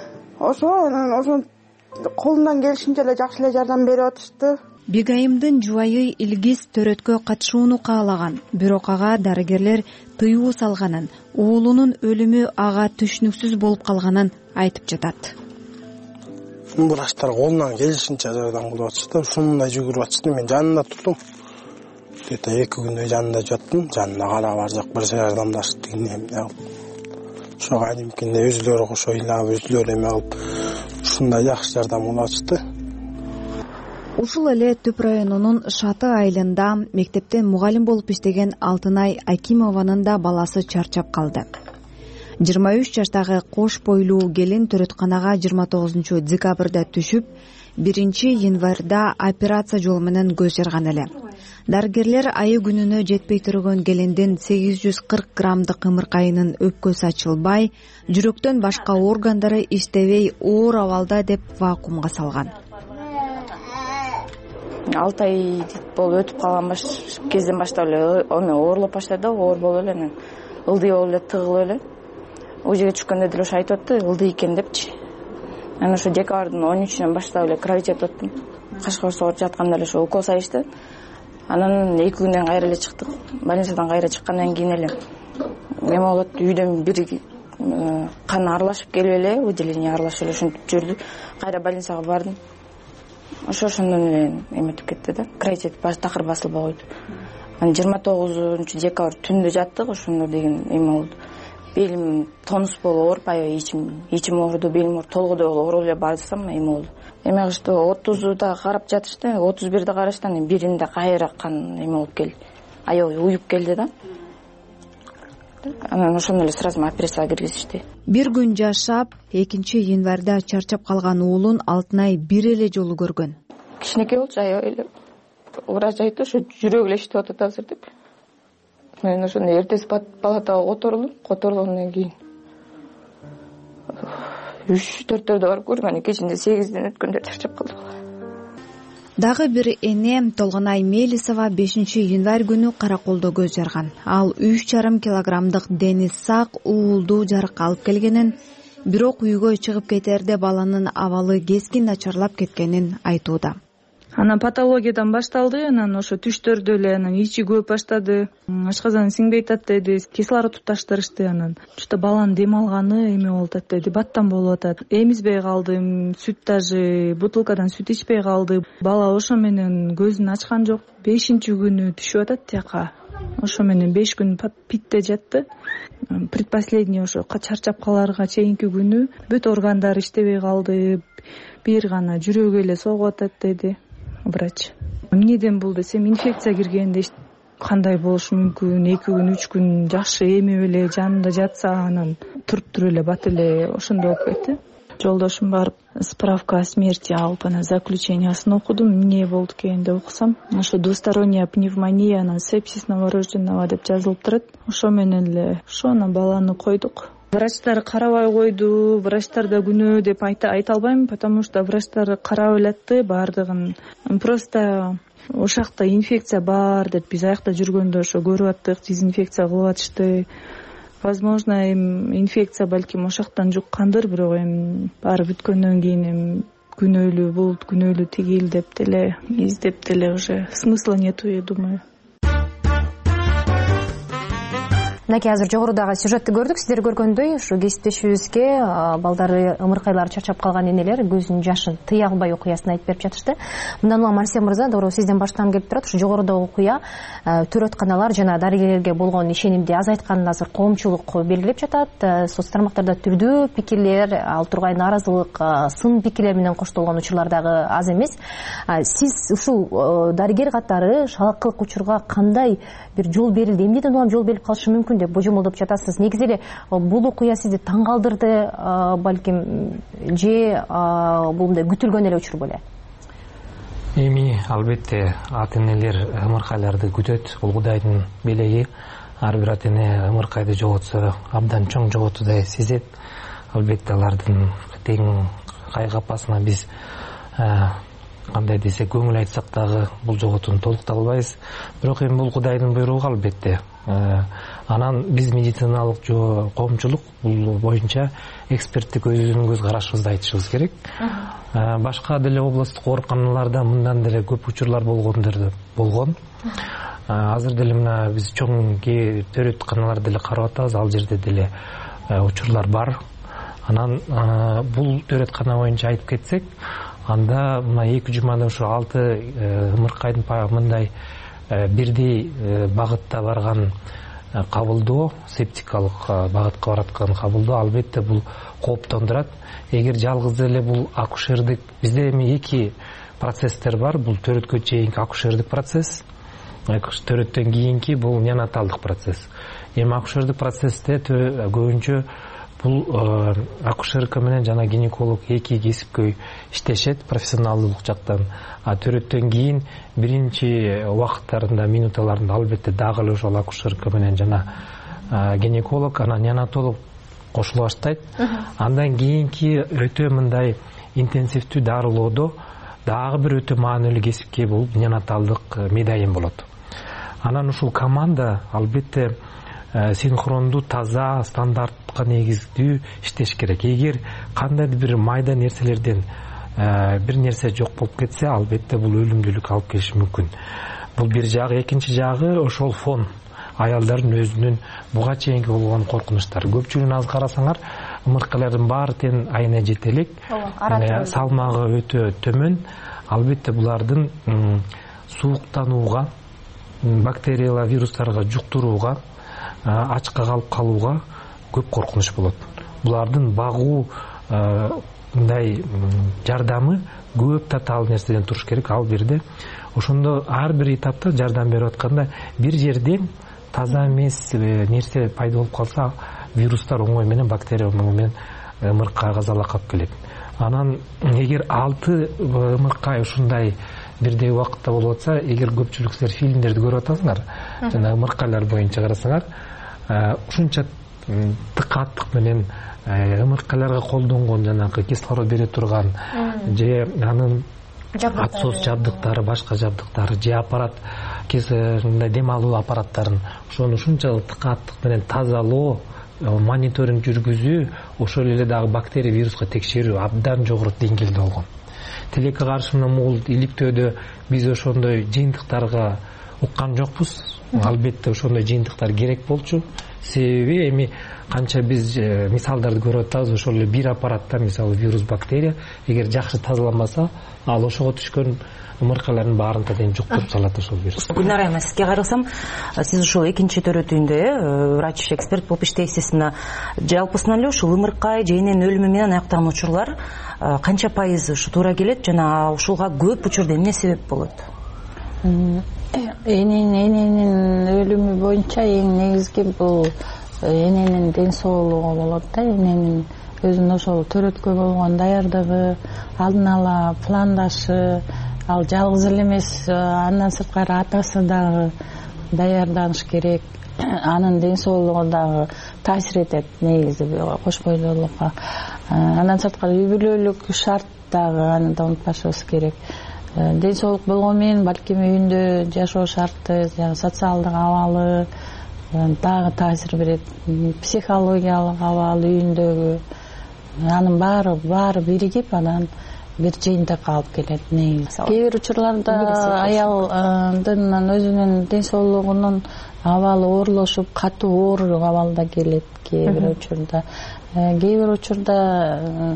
Ошо колунан келишинче эле жакшы эле жардам берип атышты. Бегайымдын жубайы Илгиз төрөткө катышууну каалаган, бирок ага дарыгерлер тыюу салганын, уулунун өлүмү ага түшүнүксүз болуп калганын айтып жатат. Врачтар колунан келишинче жардам кылып атышты. Ушундай жүгүрүп атышты. Мен жанында турдум. Где-то 2 күндөй жанында жаттым. Жанында карап ар жак бир жардамдашып дегенде. Ошого айнимкинде өзүлөрү кошо ыйлап, өзүлөрү эме кылып, ушундай жакшы жардам кылып атышты. Ушул эле Түп районунун Шаты айылында мектепте мугалим болуп иштеген Алтынай Акимованын да баласы чарчап калды. 23 жаштагы кош бойлуу келин төрөтканага 29 декабрда түшүп, 1 январда операция жолу менен көз жарган эле. Дарыгерлер айы күнүнө жетпей турган келиндин 840 граммдык ымыркайынын өпкөсү ачылбай, жүрөктөн башка органдары иштебей оор абалда деп вакуумга салган. 6 ай болуп өтүп калган кезден баштап эле оорлоп баштады, оор болуп эле, ылдый болуп эле, тыгылып эле. Ол жерге түшкөндө деле ошо айтып атты, ылдый экен депчи. Анан ошо декабрдын 13-үнөн баштап эле кровать өттүм. Кашка сооруп жатканда эле ошо укол салышты. Анан 2 күндөн кайра эле чыктык. Больницадан кайра чыккандан кийин эле эме болот, үйдөн бир кан аралашып келип эле, выделение аралашып эле ушинтип жүрдү. Кайра больницага бардым. Ошондон эле эметип кетти да. Кровать такыр басылбай койду. Анан 29 декабрь түндө жаттык, ошондо деген эме болду. белим тонус болуп ооруп, аябай ичим ооруду, белим ооруп, толгойдой ооруп эле барсам эме болду. Эме кылышты 30да карап жатышты, 31де караштан 1-inde кайра кан эме болуп келди. Аябай уюп келди да. Анан ошондо эле сразу операцияга киргизишти. Бир күн жашап, 2-январда чарчап калган уулун Алтынай бир эле жолу көргөн. Кичинекей болчу, аябай эле. Врач айтты, ошо жүрөгү эле иштеп атат азыр деп. Мен ошондо эртеси палатага которулгандан кийин 3-4-төрдө барып көргөн, кечинде 8ден өткөндө чарчап калдык. Дагы бир эне Толгонай Мелисова 5-январь күнү Караколдо көз жарган. Ал 3,5 килограммдык дени сак уулду жарыкка алып келгенин, бирок үйгө чыгып кетерде баланын абалы кескин начарлап кеткенин айтууда. Анан патологиядан башталды, анан ошо түштөрдө эле анан ичи көп баштады. Ашказан сиңбей атат деди, кислород тутташтырышты, анан что баланын дем алганы эме болуп атат деди, баттан болуп атат. Эмизбей калдым, сүт даже бутылкадан сүт ичпей калды. Бала ошо менен көзүн ачкан жок. 5-күнү түшүп атат тияка. Ошо менен 5 күн питте жатты. Предпоследний ошо чарчап каларга чейинки күнү бүт органдары иштебей калды. Бир гана жүрөгү эле согуп атат деди врач. Эмнеден бул десем, инфекция киргенде кандай болушу мүмкүн, 2 күн 3 күн жакшы эме эле жанында жатса анан туруп эле бат эле ошондой болуп кетти. Жолдошум барып справка о смерти алып, анан заключениясын окудум. Эмне болду экен деп окусам, ошо двусторонняя пневмония, анан сепсис новорожденного деп жазылып турат. Ошо менен эле анан баланы койдук. Врачтар карабай койду, врачтар да күнөө деп айта албайм, потому что врачтар карап элатты баардыгын. Просто ошакта инфекция бар деп биз аякта жүргөндө ошо көрүп аттык, дезинфекция кылып атышты. Возможно, инфекция балким ошактан жуккандыр, бирок баары бүткөндөн кийин күнөөлүү болду, күнөөлүү тигил деп деле издеп деле уже смысла нету, я думаю. Мынакей азыр жогорудагы сюжетти көрдүк. Сиздер көргөндөй ушу кесиптешибизге балдары ымыркайлары чарчап калган энелер көзүнүн жашын тыя албай окуясын айтып берип жатышты. Мындан улам Арсен мырза, doğru сизден баштагым келип турат. Ушу жогорудагы окуя төрөтканалар жана дарыгерлерге болгон ишенимди азайтканын азыр коомчулук белгилеп жатат. Соц тармактарда түрдүү пикирлер, ал тургай нааразылык, сын пикирлер менен коштолгон учурлар дагы аз эмес. Сиз ушул дарыгер катары шалакылык учурга кандай бир жол берилди, эмнеден улам жол берип калышы мүмкүн деп божомолдоп жатасыз? Негизи эле бул окуя сизди таң калтырды, балким же бул мындай күтүлгөн эле учур беле? Эми албетте ата энелер ымыркайларды күтөт. Бул Кудайдын белеги. Ар бир ата эне ымыркайды жоготсо абдан чоң жоготуудай сезет. Албетте алардын тең кайгы апасына биз кандай десек көңүл айтсак дагы бул жоготууну толуктай албайбыз. Бирок эми бул Кудайдын буйругу албетте. Анан биз медициналык коомчулук бул боюнча эксперттик өзүнүн көз карашыбызды айтышыбыз керек. Башка деле областтык ооруканаларда мындан деле көп учурлар болгон. Азыр деле мына биз чоң төрөтканалар деле карап атабыз, ал жерде деле учурлар бар. Анан бул төрөткана боюнча айтып кетсек, анда мына 2 жумада ушу 6 ымыркайдын мындай бирдей багытта барган кабылдоо, септикалык багытка бараткан кабылдоо албетте бул кооптондурат. Эгер жалгыз эле бул акушердик, бизде эми 2 процесстер бар. Бул төрөткө чейинки акушердик процесс, төрөттөн кийинки бул неонаталдык процесс. Эми акушердик процессте көбүнчө бул акушерка менен жана гинеколог 2 кесипкөй иштешет профессионалдуулук жактан. Төрөттөн кийин биринчи убакыттарында, минуталарында албетте дагы эле ошол акушерка менен жана гинеколог, анан неонатолог кошула баштайт. Андан кийинки өтө мындай интенсивдүү дарылоодо дагы бир өтө маанилүү кесипке бул неонаталдык медайым болот. Анан ушул команда албетте синхрондуу, таза, стандартка негиздүү иштеш керек. Эгер кандайдыр бир майда нерселерден бир нерсе жок болуп кетсе, албетте бул өлүмдүүлүк алып келиши мүмкүн. Бул бир жагы. Экинчи жагы ошол фон. Аялдардын өзүнүн буга чейинки болгон коркунучтары. Көпчүлүгүн аз карасаңар, ымыркайлардын баары тең айына жете элек. Салмагы өтө төмөн. Албетте булардын сууктанууга, бактериялар, вирустарга жуктурууга, ачка калып калууга көп коркунуч болот. Булардын багуу мындай жардамы көп татаал нерседен туруш керек. Ал бирде ошондо ар бир этапта жардам берип атканда бир жерден таза эмес нерсе пайда болуп калса, вирустар оңой менен, бактерия менен ымыркайга залал алып келет. Анан эгер 6 ымыркай ушундай бирдей убакытта болуп атса, эгер көпчүлүк силер фильмдерди көрүп атасыңар, жана ымыркайлар боюнча карасаңар, ушунча тыкааттык менен ымыркайларга колдонгон жанагы кислород бере турган же анын отсос жабдыктары, башка жабдыктары же аппарат мындай дем алуу аппараттарын ошону ушунчалык тыкааттык менен тазалоо, мониторинг жүргүзүү, ошол эле дагы бактерия вируска текшерүү абдан жогору деңгээлде болгон. Тилекке каршы бул иликтөөдө биз ошондой жыйынтыктарга уккан жокпуз. Албетте ошондой жыйынтыктар керек болчу. Себеби эми канча биз мисалдарды көрүп атабыз, ошол эле бир аппаратта мисалы вирус, бактерия эгер жакшы тазаланбаса, ал ошого түшкөн ымыркайлардын баарын тең жуктуруп салат ошол вирус. Гүлнара айма, сизге карасам, сиз ушул экинчи төрөтүүндө врач эксперт болуп иштейсиз. Жалпысынан эле ушул ымыркай же эненин өлүмү менен аяктаган учурлар канча пайыз ушу туура келет жана ушуга көп учурда эмне себеп болот? Эненин өлүмү боюнча эң негизги бул эненин ден соолугу болот да. Эненин өзүнүн ошол төрөткө болгон даярдыгы, алдын ала пландашы, ал жалгыз эле эмес, андан сырткары атасы дагы даярданыш керек. Анын ден соолугу дагы таасир этет негизи кош бойлуулукка. Андан сырткары үй бүлөлүк шарт дагы, аны да унутпашыбыз керек. Ден соолук болгон менен балким үйүндө жашоо шарты, социалдык абалы дагы таасир берет. Психологиялык абал үйүндөгү, анын баары биригип анан бир жыйынтыкка алып келет. Кээ бир учурларда аялдын өзүнүн ден соолугунун абалы оорлошуп, катуу оор абалда келет кээ бир учурда. Кээ бир учурда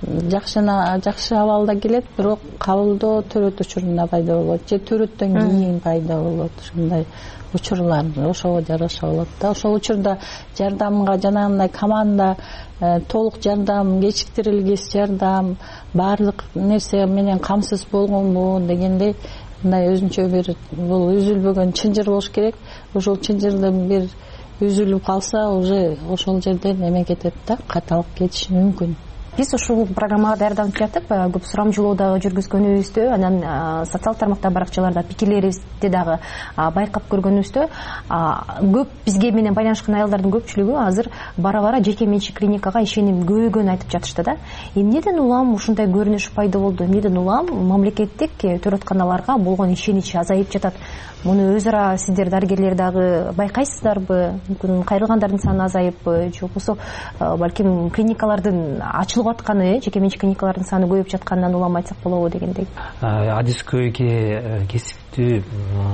жакшы абалда келет, бирок кабылдоо төрөт учурунда пайда болот же төрөттөн кийин пайда болот. Ушундай учурлар ошого жараша болот да. Ошол учурда жардамга жанагындай команда, толук жардам, кечиктирилгис жардам, баардык нерсе менен камсыз болгонбу дегендей мындай өзүнчө бир бул үзүлбөгөн чынжыр болуш керек. Ошол чынжырды бир үзүлүп калса, уже ошол жерден эме кетет да, каталып кетиши мүмкүн. Биз ушул программага даярданып жатып, көп сурамжылоо дагы жүргүзгөнүбүздө, анан социалдык тармакта баракчаларда пикирлерибизди дагы байкап көргөнүбүздө, көп бизге менен байланышкан аялдардын көпчүлүгү азыр бара-бара жеке менчик клиникага ишеним көбөйгөнүн айтып жатышты да. Эмнеден улам ушундай көрүнүш пайда болду? Эмнеден улам мамлекеттик төрөтканаларга болгон ишенич азайып жатат? Муну өз ара сиздер дарыгерлер дагы байкайсыздарбы? Мүмкүн кайрылгандардын саны азайыппы, же болбосо балким клиникалардын ачылып атканы, жеке менчик клиникалардын саны көбөйүп жатканынан улам айтсак болобу дегендей. Адискөйгө кесиптүү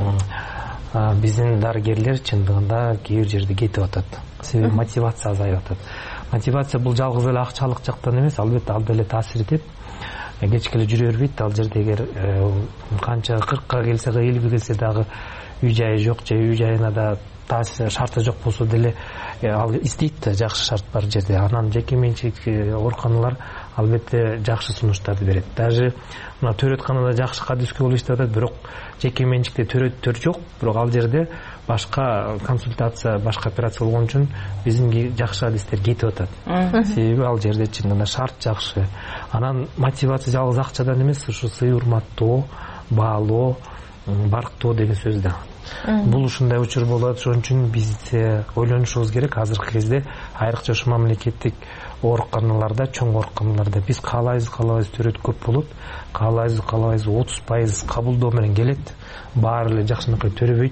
биздин дарыгерлер чындыгында кээ бир жерде кетип атат. Себеби мотивация азайып атат. Мотивация бул жалгыз эле акчалык жактан эмес, албетте ал деле таасир этет. Кечке эле жүрө бербейт. Ал жерде эгер канча 40ка келсе, 50 келсе дагы үй жайы жок же үй жайына да таасир шарты жок болсо деле ал издейт да, жакшы шарт бар жерде. Анан жеке менчик ооруканалар албетте жакшы сунуштарды берет. Даже мына төрөтканада жакшы кадыскө болуп иштеп атат, бирок жеке менчикте төрөттөр жок. Бирок ал жерде башка консультация, башка операция болгон үчүн биздин жакшы адистер кетип атат. Себеби ал жерде чындыгында шарт жакшы. Анан мотивация жалгыз акчадан эмес, ушу сый урматтоо, баалоо, барктоо деген сөз да. Бул ушундай учур болот. Ошон үчүн биз ойлонушубуз керек азыркы кезде, айрыкча ушу мамлекеттик ооруканаларда, чоң ооруканаларда биз каалайбыз төрөт көп болот, каалайбыз 30% кабылдоо менен келет, баары эле жакшынакай төрөбөйт.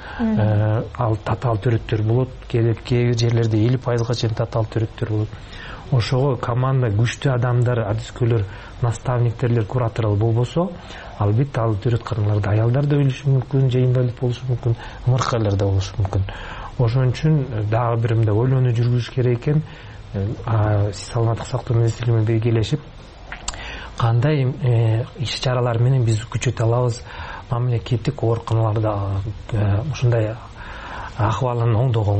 Ал татаал төрөттөр болот, кээ бир жерлерде 50%га чейин татаал төрөттөр болот. Ошого команда күчтүү адамдар, адискөйлөр, наставниктерлер, кураторлор болбосо, албетте ал төрөтканаларда аялдар да өлүшү мүмкүн, же инвалид болушу мүмкүн, ымыркайлар да болушу мүмкүн. Ошон үчүн дагы бир мындай ойлонуу жүргүзүш керек экен. Саламаттык сактоо министрлиги менен биргелешип кандай иш-чаралар менен биз күчөтө алабыз мамлекеттик ооруканаларда ушундай акыбалын оңдогонго да.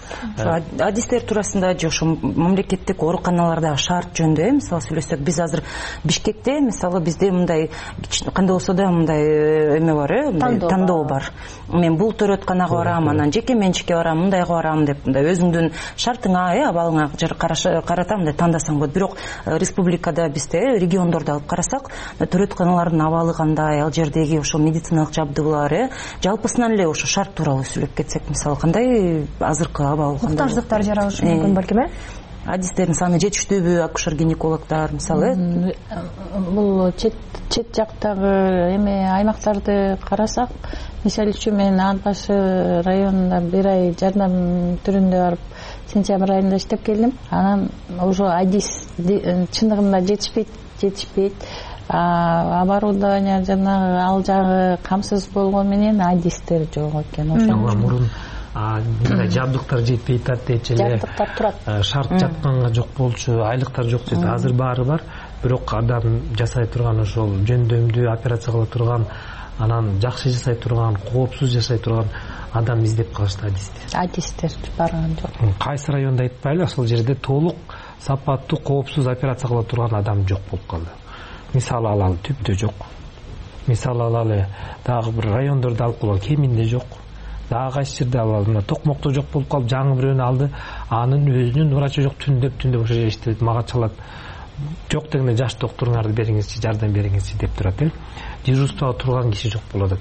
Адистер туурасында же ошо мамлекеттик ооруканалардагы шарт жөнүндө мисалы сүйлөсөк, биз азыр Бишкекте мисалы бизде мындай кандай болсо да мындай эме бар, тандоо бар. Мен бул төрөтканага барам, анан жеке менчикке барам, мындайга барам деп мындай өзүңдүн шартыңа, абалыңа карата мындай тандасаң болот. Бирок республикада бизде, региондордо алып карасак, төрөтканалардын абалы кандай, ал жердеги ошо медициналык жабдуулар, жалпысынан эле ошо шарт тууралуу сүйлөп кетсек, мисалы кандай азыркы абал кандай? Муктаждыктар жаралышы мүмкүн балким, Адистердин саны жетиштүүбү, акушер-гинекологдор мисалы? Бул чет жактагы эме аймактарды карасак, мисалы үчүн мен Ат-Башы районунда 1 ай жардам түрүндө барып, сентябрь айында иштеп келдим. Анан уже адис чындыгында жетишпейт. Оборудование жанагы ал жагы камсыз болгон менен адистер жок экен. Мурун мындай жабдыктар жетпей атат дейчи эле. Жабдыктар турат. Шарт жатканга жок болчу, айлыктар жок дейт. Азыр баары бар. Бирок адам жасай турган ошол жөндөмдүү операция кыла турган, анан жакшы жасай турган, коопсуз жасай турган адам издеп калышты адистер барган жок. Кайсы районда айтпайлы, ошол жерде толук сапаттуу коопсуз операция кыла турган адам жок болуп калды. Мисалы алалы Түптө жок. Мисалы алалы дагы бир райондордо алып калган Кеминде жок. Дагы кайсы жерде алалы Токмокто жок болуп калып, жаңы бирөөнү алды. Анын өзүнүн врачы жок, түндөп ошо жерде иштейт, мага чалат. Жок дегенде жаш доктуруңарды бериңизчи, жардам бериңизчи деп турат. Дежурствого турган киши жок болот.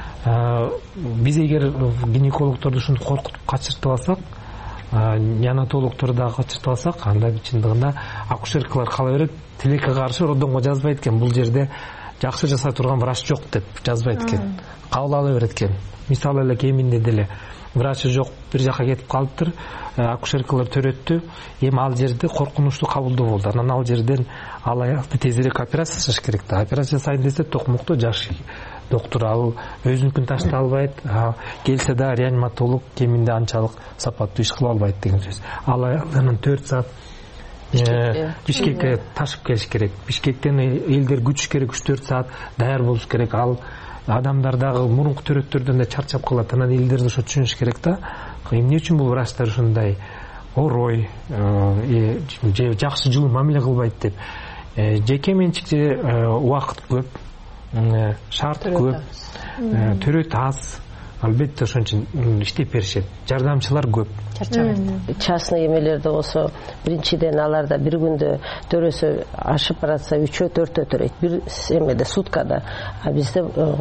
Биз эгер гинекологдорду ушинтип коркутуп качыртып алсак, неонатологдорду дагы качыртып алсак, анда чындыгында акушеркалар кала берет, тилекке каршы роддомго жазбайт экен. Бул жерде жакшы жасай турган врач жок деп жазбайт экен. Кабыл ала берет экен. Мисалы эле Кеминде деле врачы жок, бир жака кетип калыптыр, акушеркалар төрөттү. Эми ал жерде коркунучтуу кабылдоо болду. Анан ал жерден ал аякты тезирээк операция жасаш керек да. Операция жасайын десе Токмокто жаш доктор ал өзүнүкүн таштай албайт, келсе да реаниматолог Кеминде анчалык сапаттуу иш кыла албайт деген сөз. Ал анан 4 саат Бишкекке ташып келиш керек. Бишкектен элдер күтүш керек, 3-4 саат даяр болуш керек. Ал адамдар дагы мурунку төрөттөрдөн да чарчап калат. Анан элдерди ошо түшүнүш керек да. Эмне үчүн бул врачтар ушундай орой, жакшы жылуу мамиле кылбайт деп. Жеке менчикте убакыт көп, шарт көп, төрөт аз. Албетте ошон үчүн иштеп беришет. Жардамчылар көп. Частный эмелерде болсо, биринчиден аларда бир күндө төрөсө ашып баратса 3-4 төрөйт. Бир эмеде суткада. А бизде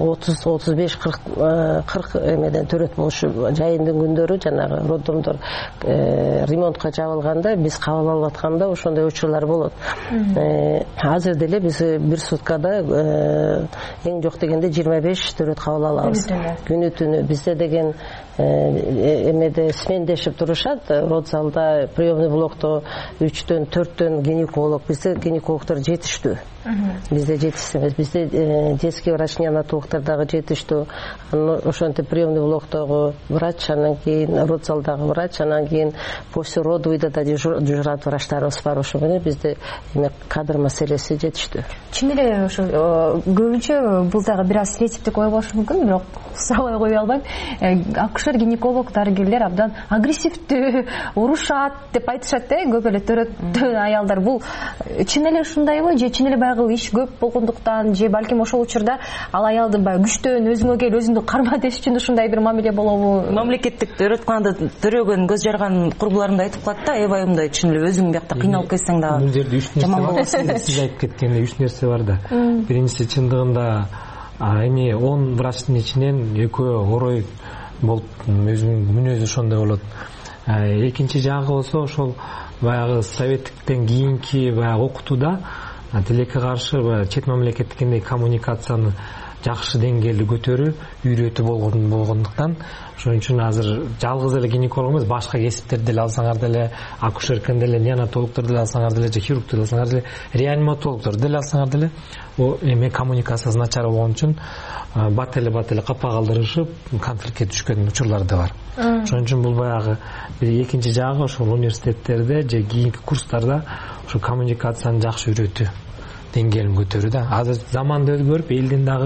30-35-40 эмеден төрөт болушу. Жайындын күндөрү жанагы роддомдор ремонтка жабылганда, биз кабыл алып атканда ошондой учурлар болот. Азыр деле биз бир суткада эң жок дегенде 25 төрөт кабыл алабыз. Күнү-түнү бизде деген эмеде смендешип турушат, родзалда, приемный блокто 3-4 гинеколог. Бизде гинекологдор жетиштүү. Бизде жетишсиз эмес. Бизде детский врач, неонатологдор дагы жетиштүү. Ошентип приемный блоктогу врач, анан кийин родзалдагы врач, анан кийин после родовыйда да дежурат врачтарыбыз бар. Ошо менен бизде кадр маселеси жетиштүү. Чын эле ошо көбүнчө бул дагы бир аз стереотиптик ой болушу мүмкүн, бирок сабай кое албайм. Акушер, гинеколог, дарыгерлер абдан агрессивдүү, урушат деп айтышат көп эле төрөттөн аялдар. Бул чын эле ушундайбы, же чын эле байгы иш көп болгондуктан, же балким ошол учурда ал аялды баягы күчтөн өзүңө кел, өзүңдү карма деш үчүн ушундай бир мамиле болобу? Мамлекеттик төрөтканада төрөгөн, көз жарган курбуларым да айтып калат да, эбайымдай чын эле өзүң биякта кыйналып келсең да. Бул жерде 3 нерсе бар. Сиз айтып кеткендей 3 нерсе бар да. Биринчиси чындыгында эми 10 врачтын ичинен 2 орой болуп өзүнүн мүнөзү ошондой болот. Экинчи жагы болсо ошол баягы советтиктен кийинки баягы окутууда тилекке каршы чет мамлекеттикиндей коммуникацияны жакшы деңгээлде көтөрүү үйрөтүү болгондуктан ошон үчүн азыр жалгыз эле гинеколог эмес, башка кесиптерди деле алсаңар деле, акушерканы деле, неонатологдорду деле алсаңар деле, же хирургду деле алсаңар деле, реаниматологдорду деле алсаңар деле, эми коммуникациясы начар болгон үчүн бат эле капа калтырышып конфликтке түшкөн учурлар да бар. Ошон үчүн бул баягы экинчи жагы ошол университеттерде же кийинки курстарда ошо коммуникацияны жакшы үйрөтүү деңгээлин көтөрүү да. Азыр заман да өзгөрүп, элдин дагы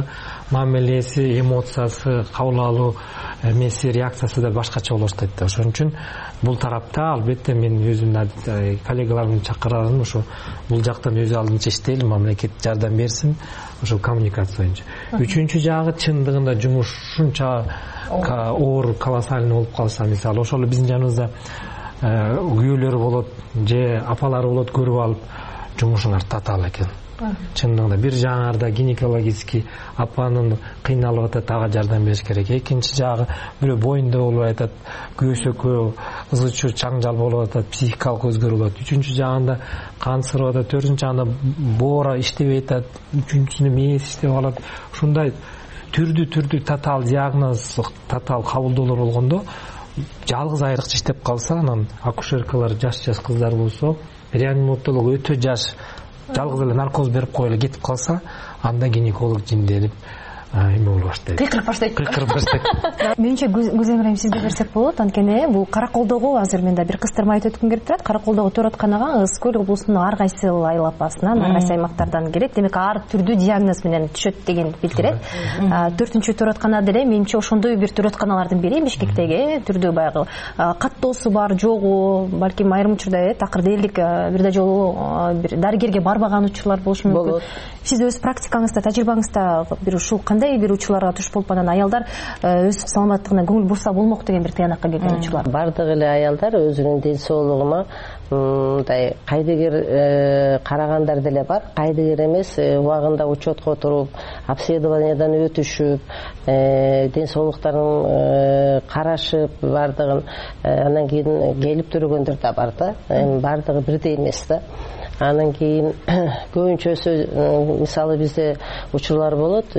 мамилеси, эмоциясы, кабыл алуу эмеси, реакциясы да башкача боло баштайт да. Ошон үчүн бул тарапта албетте мен өзүмдүн коллегаларымды чакырарым, ошо бул жактан өз алдынча иштейли, мамлекет жардам берсин ошо коммуникация боюнча. Үчүнчү жагы чындыгында жумуш ушунча оор, колоссальный болуп калса, мисалы ошол биздин жаныбызда күйөөлөр болот же апалары болот, көрүп алып жумушуңар татаал экен. Чындыгында бир жагында гинекологический апанын кыйналып атат, ага жардам бериш керек. Экинчи жагы бирөө боюнда болуп атат, көөсөкө, ызы чуу чаңжал болуп атат, психикалык өзгөрүү болот. Үчүнчү жагында кан сырып атат, төртүнчү жагында боора иштебей атат, үчүнчүсүндө мээси иштеп алат. Ушундай түрдүү татаал диагноз, татаал кабылдоолор болгондо жалгыз айрыкча иштеп калса, анан акушеркалар жаш кыздар болсо, реаниматолог өтө жаш жалгыз эле наркоз берип коюп эле кетип калса, анда гинеколог жинденип эме болуп баштайт. Кыйкырып баштайт. Менимче Гүлземир сизге берсек болот, анткени бул Караколдогу азыр мен да бир кыстырма айтып өткүм келип турат. Караколдогу төрөтканага Ысык көл облусунун ар кайсы айыл апасынан, ар кайсы аймактардан келет. Демек ар түрдүү диагноз менен түшөт деген билдирет. 4-чү төрөткана деле менимче ошондой бир төрөтканалардын бири Бишкектеги, түрдүү баягы каттоосу бар, жогу, балким айрым учурда такыр дээлик бир да жолу бир дарыгерге барбаган учурлар болушу мүмкүн. Сиз өз практикаңызда, тажрыйбаңызда бир ушул кандай бир учурларга туш болуп анан аялдар өз саламаттыгына көңүл бурса болмок деген бир тыянакка келген учурлар? Бардык эле аялдар өзүнүн ден соолугуна мындай кайдыгер карагандар деле бар, кайдыгер эмес, убагында учетко туруп, обследованиядан өтүшүп, ден соолуктарын карашып, бардыгын анан кийин келип төрөгөндөр да бар да. Бардыгы бирдей эмес да. Анан кийин көбүнчөсү мисалы бизде учурлар болот,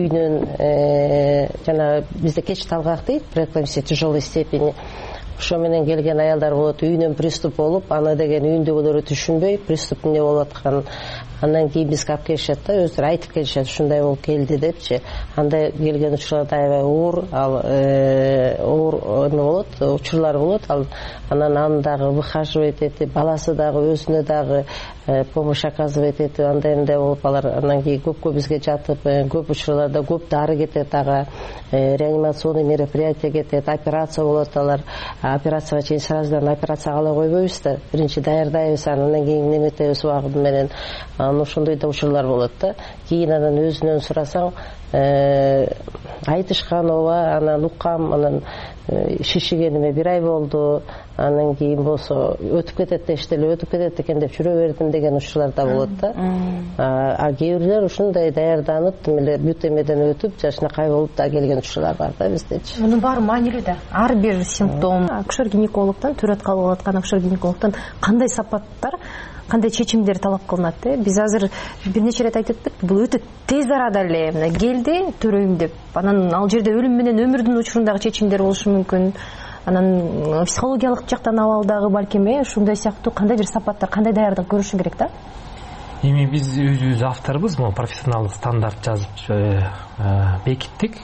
үйүнөн жана бизде кеч талгак дейт, преэклампсия тяжелой степени. Ошо менен келген аялдар болот, үйүнөн приступ болуп, аны деген үйүндөгүлөрү түшүнбөй, приступ эмне болуп атканын андан кийин бизге алып келишет да, өздөрү айтып келишет, ушундай болуп келди депчи. Андай келген учурларда аябай оор, оор эме болот, учурлар болот. Анан аны дагы выхаживать этип, баласы дагы өзүнө дагы помощь оказывать этип, андай болуп алар. Анан кийин көпкө бизге жатып, көп учурларда көп дары кетет, ага реанимационный мероприятие кетет, операция болот алар. Операцияга чейин сразу операцияга ала койбойбуз да. Биринчи даярдайбыз, анан кийин неметебиз убагы менен. Ошондой да учурлар болот да. Кийин анан өзүнөн сурасаң, айтышкан ооба, анан уккам, анан шишигениме 1 ай болду, анан кийин болсо өтүп кетет дештеле, өтүп кетет экен деп жүрө бердим деген учурлар да болот да. Кээ бирлер ушундай даярданып, эле бүт эмеден өтүп, жашынакай болуп да келген учурлар бар да биздечи. Мунун баары маанилүү да. Ар бир симптом акушер-гинекологдон, төрөткө алып аткан акушер-гинекологдон кандай сапаттар, кандай чечимдер талап кылынат? Биз азыр бир нече ирет айтып өттүк, бул өтө тез арада эле келди, төрөйм деп. Анан ал жерде өлүм менен өмүрдүн учурундагы чечимдер болушу мүмкүн. Анан психологиялык жактан абалдагы балким ушундай сыяктуу кандай бир сапаттар, кандай даярдык көрүшү керек да? Эми биз өзүбүз авторбуз, могу профессионалдык стандарт жазып бекиттик.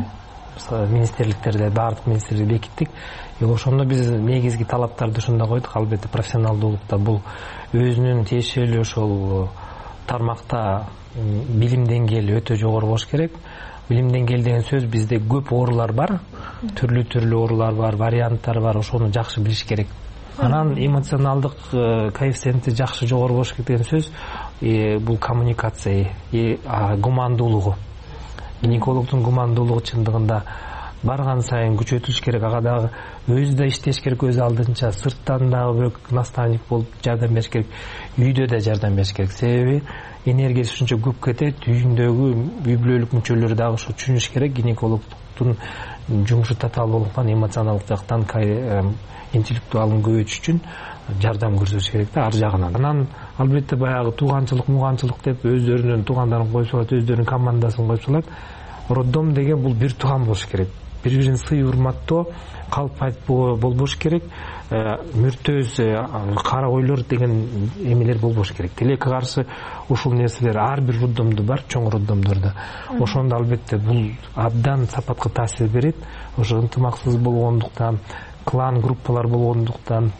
Министрликтерде, баардык министрликтерде бекиттик. Ошондо биз негизги талаптарды ушунда койдук. Албетте профессионалдуулукта бул өзүнүн тиешелүү ошол тармакта билим деңгээли өтө жогору болуш керек. Билим деңгээли деген сөз бизде көп оорулар бар, түрлүү оорулар бар, варианттар бар, ошону жакшы билиш керек. Анан эмоционалдык коэффициенти жакшы жогору болуш керек деген сөз бул коммуникация, гумандуулугу. Гинекологдун гумандуулугу чындыгында барган сайын күчөтүлүш керек. Ага дагы өзү да иштеш керек, өз алдынча, сырттан дагы бирок наставник болуп жардам бериш керек, үйдө да жардам бериш керек. Себеби энергиясы ушунча көп кетет, үйүндөгү үй бүлөлүк мүчөлөрү дагы ушу түшүнүш керек. Гинекологдун жумушу татаал болгондуктан эмоционалдык жактан интеллектуалын көбөйтүш үчүн жардам көрсөтүш керек да ар жагынан. Анан албетте баягы тууганчылык, муганчылык деп өздөрүнүн туугандарын койуп салат, өздөрүнүн командасын койуп салат. Роддом деген бул бир тууган болуш керек. Бири-бирин сый урматтоо, калп айтпоо болбош керек. Мүртөз, кара ойлор деген эмелер болбош керек. Тилекке каршы ушул нерселер ар бир роддомдо бар, чоң роддомдордо. Ошондо албетте бул абдан сапатка таасир берет. Ошо ынтымаксыз болгондуктан, клан группалар болгондуктан,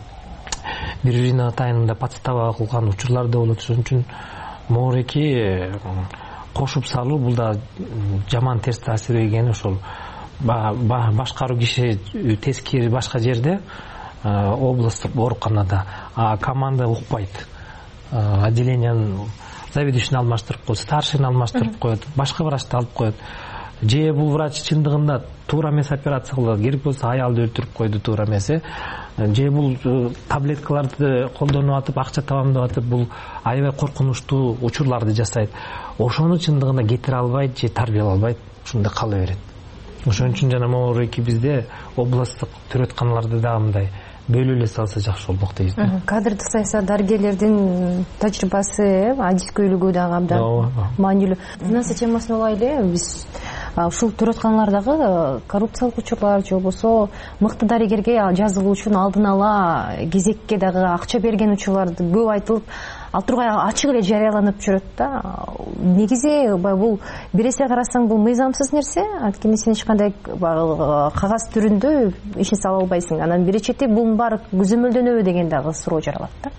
бири-биринин атайында подстава кылган учурлар да болот. Ошон үчүн могуреки кошуп салуу бул да жаман терс таасир ийгени ошол башкаруу киши тескери башка жерде областтык ооруканада, а команда укпайт. Отделениянын заведующийни алмаштырып коет, старшийни алмаштырып коет, башка врачты алып коет. Же бул врач чындыгында туура эмес операция кылат, керек болсо аялды өлтүрүп койду туура эмес. Же бул таблеткаларды колдонуп атып, акча табам деп атып, бул аябай коркунучтуу учурларды жасайт. Ошону чындыгында кетире албайт же тарбиялай албайт, ушундай кала берет. Ошон үчүн жана могуруки бизде областтык төрөтканаларды дагы мындай бөлүп эле салса жакшы болмок дейбиз. Кадрдык саясат дарыгерлердин тажрыйбасы, адискөйлүгү дагы абдан маанилүү. Динаса темасына улай эле биз ушул төрөтканалардагы коррупциялык учурлар же болбосо мыкты дарыгерге жазылуу үчүн алдын ала кезекке дагы акча берген учурларды көп айтылып, ал тургай ачык эле жарыяланып жүрөт да. Негизи бул бир эсе карасаң бул мыйзамсыз нерсе, анткени сен эч кандай кагаз түрүндө ишин сала албайсың. Анан бир чети бул баары көзөмөлдөнөбү деген дагы суроо жаралат да.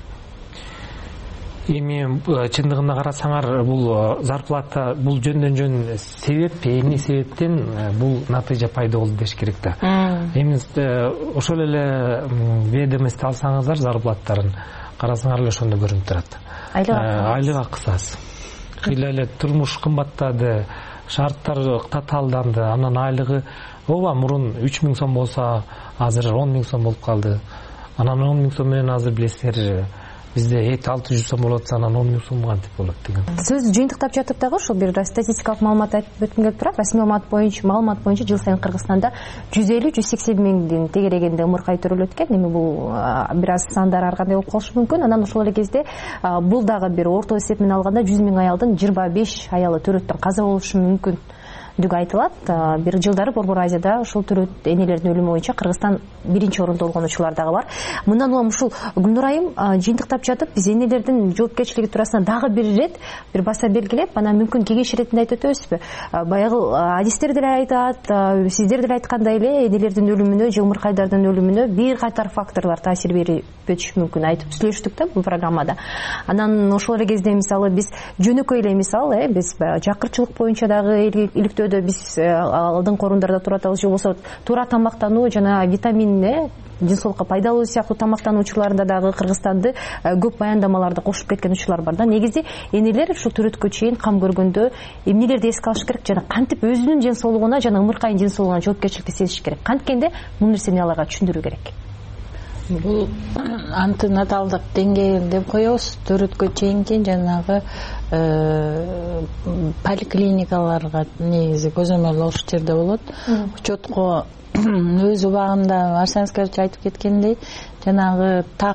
Эми чындыгында карасаңар, бул зарплата бул жөндөн жөн себеп, эмне себептен бул натыйжа пайда болду деш керек да. Эми ошол эле ведомость алсаңыздар зарплаттарын карасаңар эле ошондо көрүнүп турат. Айлык акысы аз. Кыйла эле турмуш кымбаттады, шарттар татаалданды, анан айлыгы ооба мурун 3000 сом болсо азыр 10 000 сом болуп калды. Анан 10 000 сом менен азыр билесиңер бизде 600 сом болот, анан 10 000 сом кантип болот деген. Сөз жыйынтыктап жатып дагы ошол бир статистикалык маалымат айтып өткүм келип турат. Расмий маалымат боюнча жыл сайын Кыргызстанда 150-180 миңдин тегерегинде ымыркай төрөлөт экен. Эми бул бир аз сандар ар кандай болуп калышы мүмкүн. Анан ошол эле кезде бул дагы бир орто эсеп менен алганда 100 000 аялдын 25 аялы төрөттөн каза болушу мүмкүн дүгү айтылат. Бир жылдары Борбор Азияда ушул төрөт энелердин өлүмү боюнча Кыргызстан биринчи орунда болгон учурлар дагы бар. Мындан улам ушул Гүлнур айым жыйынтыктап жатып, биз энелердин жоопкерчилиги туурасында дагы бир ирет бир баса белгилеп, анан мүмкүн кеңеш иретинде айтып өтөбүзбү? Баягы адистер деле айтат, сиздер деле айткандай эле энелердин өлүмүнө же ымыркайдардын өлүмүнө бир катар факторлор таасир берип өтүшү мүмкүн. Айтып сүйлөштүк да бул программада. Анан ошол эле кезде мисалы биз жөнөкөй эле мисал, биз жакырчылык боюнча дагы иликтөөдө биз алдыңкы орундарда туратабыз, же болбосо туура тамактануу жана витамин ден соолукка пайдалуу сыяктуу тамактануу учурларында дагы Кыргызстанды көп баяндамаларда кошуп кеткен учурлар бар да. Негизи энелер ушул төрөткө чейин кам көргөндө эмнелерди эске алыш керек жана кантип өзүнүн ден соолугуна жана ымыркайдын ден соолугуна жоопкерчиликти сезиш керек. Канткенде бул нерсени аларга түшүндүрүү керек. Бул антенаталдык деңгээл деп коебуз. Төрөткө чейинки жанагы поликлиникаларга негизи көзөмөл алыш жерде болот. Учетко өз убагында Арсен Аскерович айтып кеткендей, жанагы так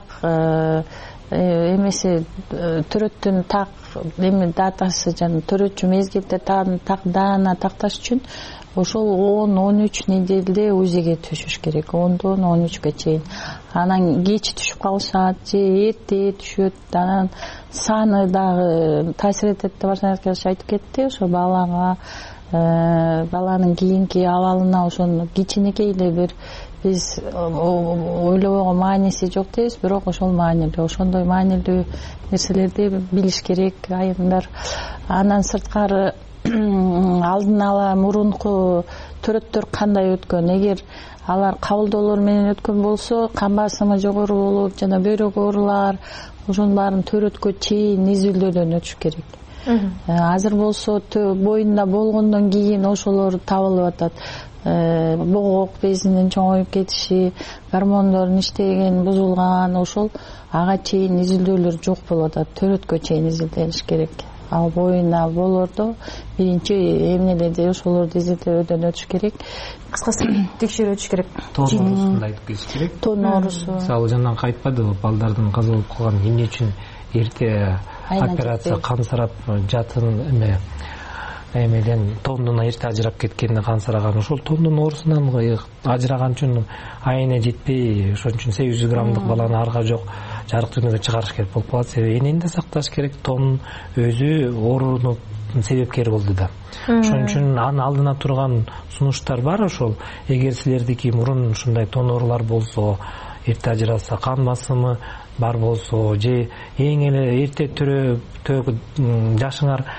эмеси төрөттүн так эми датасы жана төрөтчү мезгилде так даана такташ үчүн ошол 10-13 неделде УЗИге түшүш керек. 10-дан 13-кө чейин. Анан кеч түшүп калышат же эрте түшөт. Анан саны дагы таасир этет деп Арсен Аскерович айтып кетти. Ошо балага, баланын кийинки абалына ошону кичинекей эле бир биз ойлобогон мааниси жок дейбиз, бирок ошол маанилүү. Ошондой маанилүү нерселерди билиш керек айымдар. Андан сырткары алдын ала мурунку төрөттөр кандай өткөн, эгер алар кабылдоолор менен өткөн болсо кан басымы жогору болуп жана бөйрөк оорулар ошонун баарын төрөткө чейин изилдөөдөн өтүш керек. Азыр болсо боюнда болгондон кийин ошолор табылып атат. Богок безинин чоңоюп кетиши, гормондордун иштеген, бузулган, ошол ага чейин изилдөөлөр жок болуп атат. Төрөткө чейин изилдениш керек. Ал боюна болордо биринчи эмнелерди ошолорду изилдөөдөн өтүш керек. Кыскасы текшерүү өтүш керек. Тон оорусунда айтып кетиш керек. Тон оорусу. Мисалы жанагы айтпадыбы, балдардын каза болуп калган эмне үчүн эрте операция кансырап жатын эмеден тондун эрте ажырап кеткенде кансыраган, ошол тондун оорусунан ажыраган үчүн айына жетпей, ошон үчүн 800 граммдык баланы арга жок жарык дүйнөгө чыгарыш керек болуп калат. Себеби энени да сакташ керек, тон өзү оорунун себепкери болду да. Ошон үчүн анын алдына турган сунуштар бар. Ошол эгер силердики мурун ушундай тон оорулар болсо, эрте ажыраса, кан басымы бар болсо, же эң эле эрте жашыңар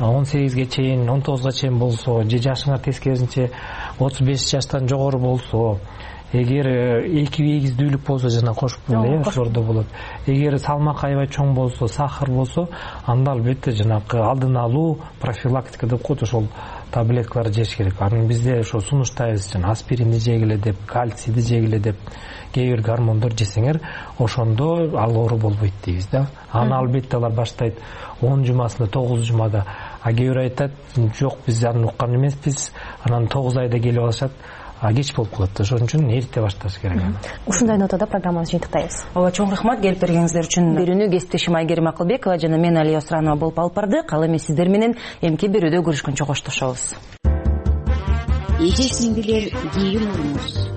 18-ге чейин 19-га чейин болсо же жашыңар тескерисинче 35 жаштан жогору болсо, эгер эки эгиздүүлүк болсо жана кошуп ошолордо болот. Эгер салмак аябай чоң болсо, сахар болсо, анда албетте жанагы алдын алуу профилактика деп коет, ошол таблеткаларды жеш керек. Анан бизде ошо сунуштайбыз, жана аспиринди жегиле деп, кальцийди жегиле деп, кээ бир гормондор жесеңер, ошондо ал оору болбойт дейбиз да. Аны албетте алар баштайт 10 жумасында, 9 жумада. А кээ бир айтат, жок биз аны уккан эмеспиз, анан 9 айда келип алышат. Кеч болуп калат. Ошон үчүн эрте башташ керек. Ушундай нотада программабызды жыйынтыктайбыз. Чоң рахмат келип бергениңиздер үчүн. Берүүнү кесиптешим Айгерим Акылбекова жана мен Алия Осуранова болуп алып бардык. Ал эми сиздер менен эмки берүүдө көрүшкөнчө коштошобуз. Эже сиңдилер, кийин уруңуз.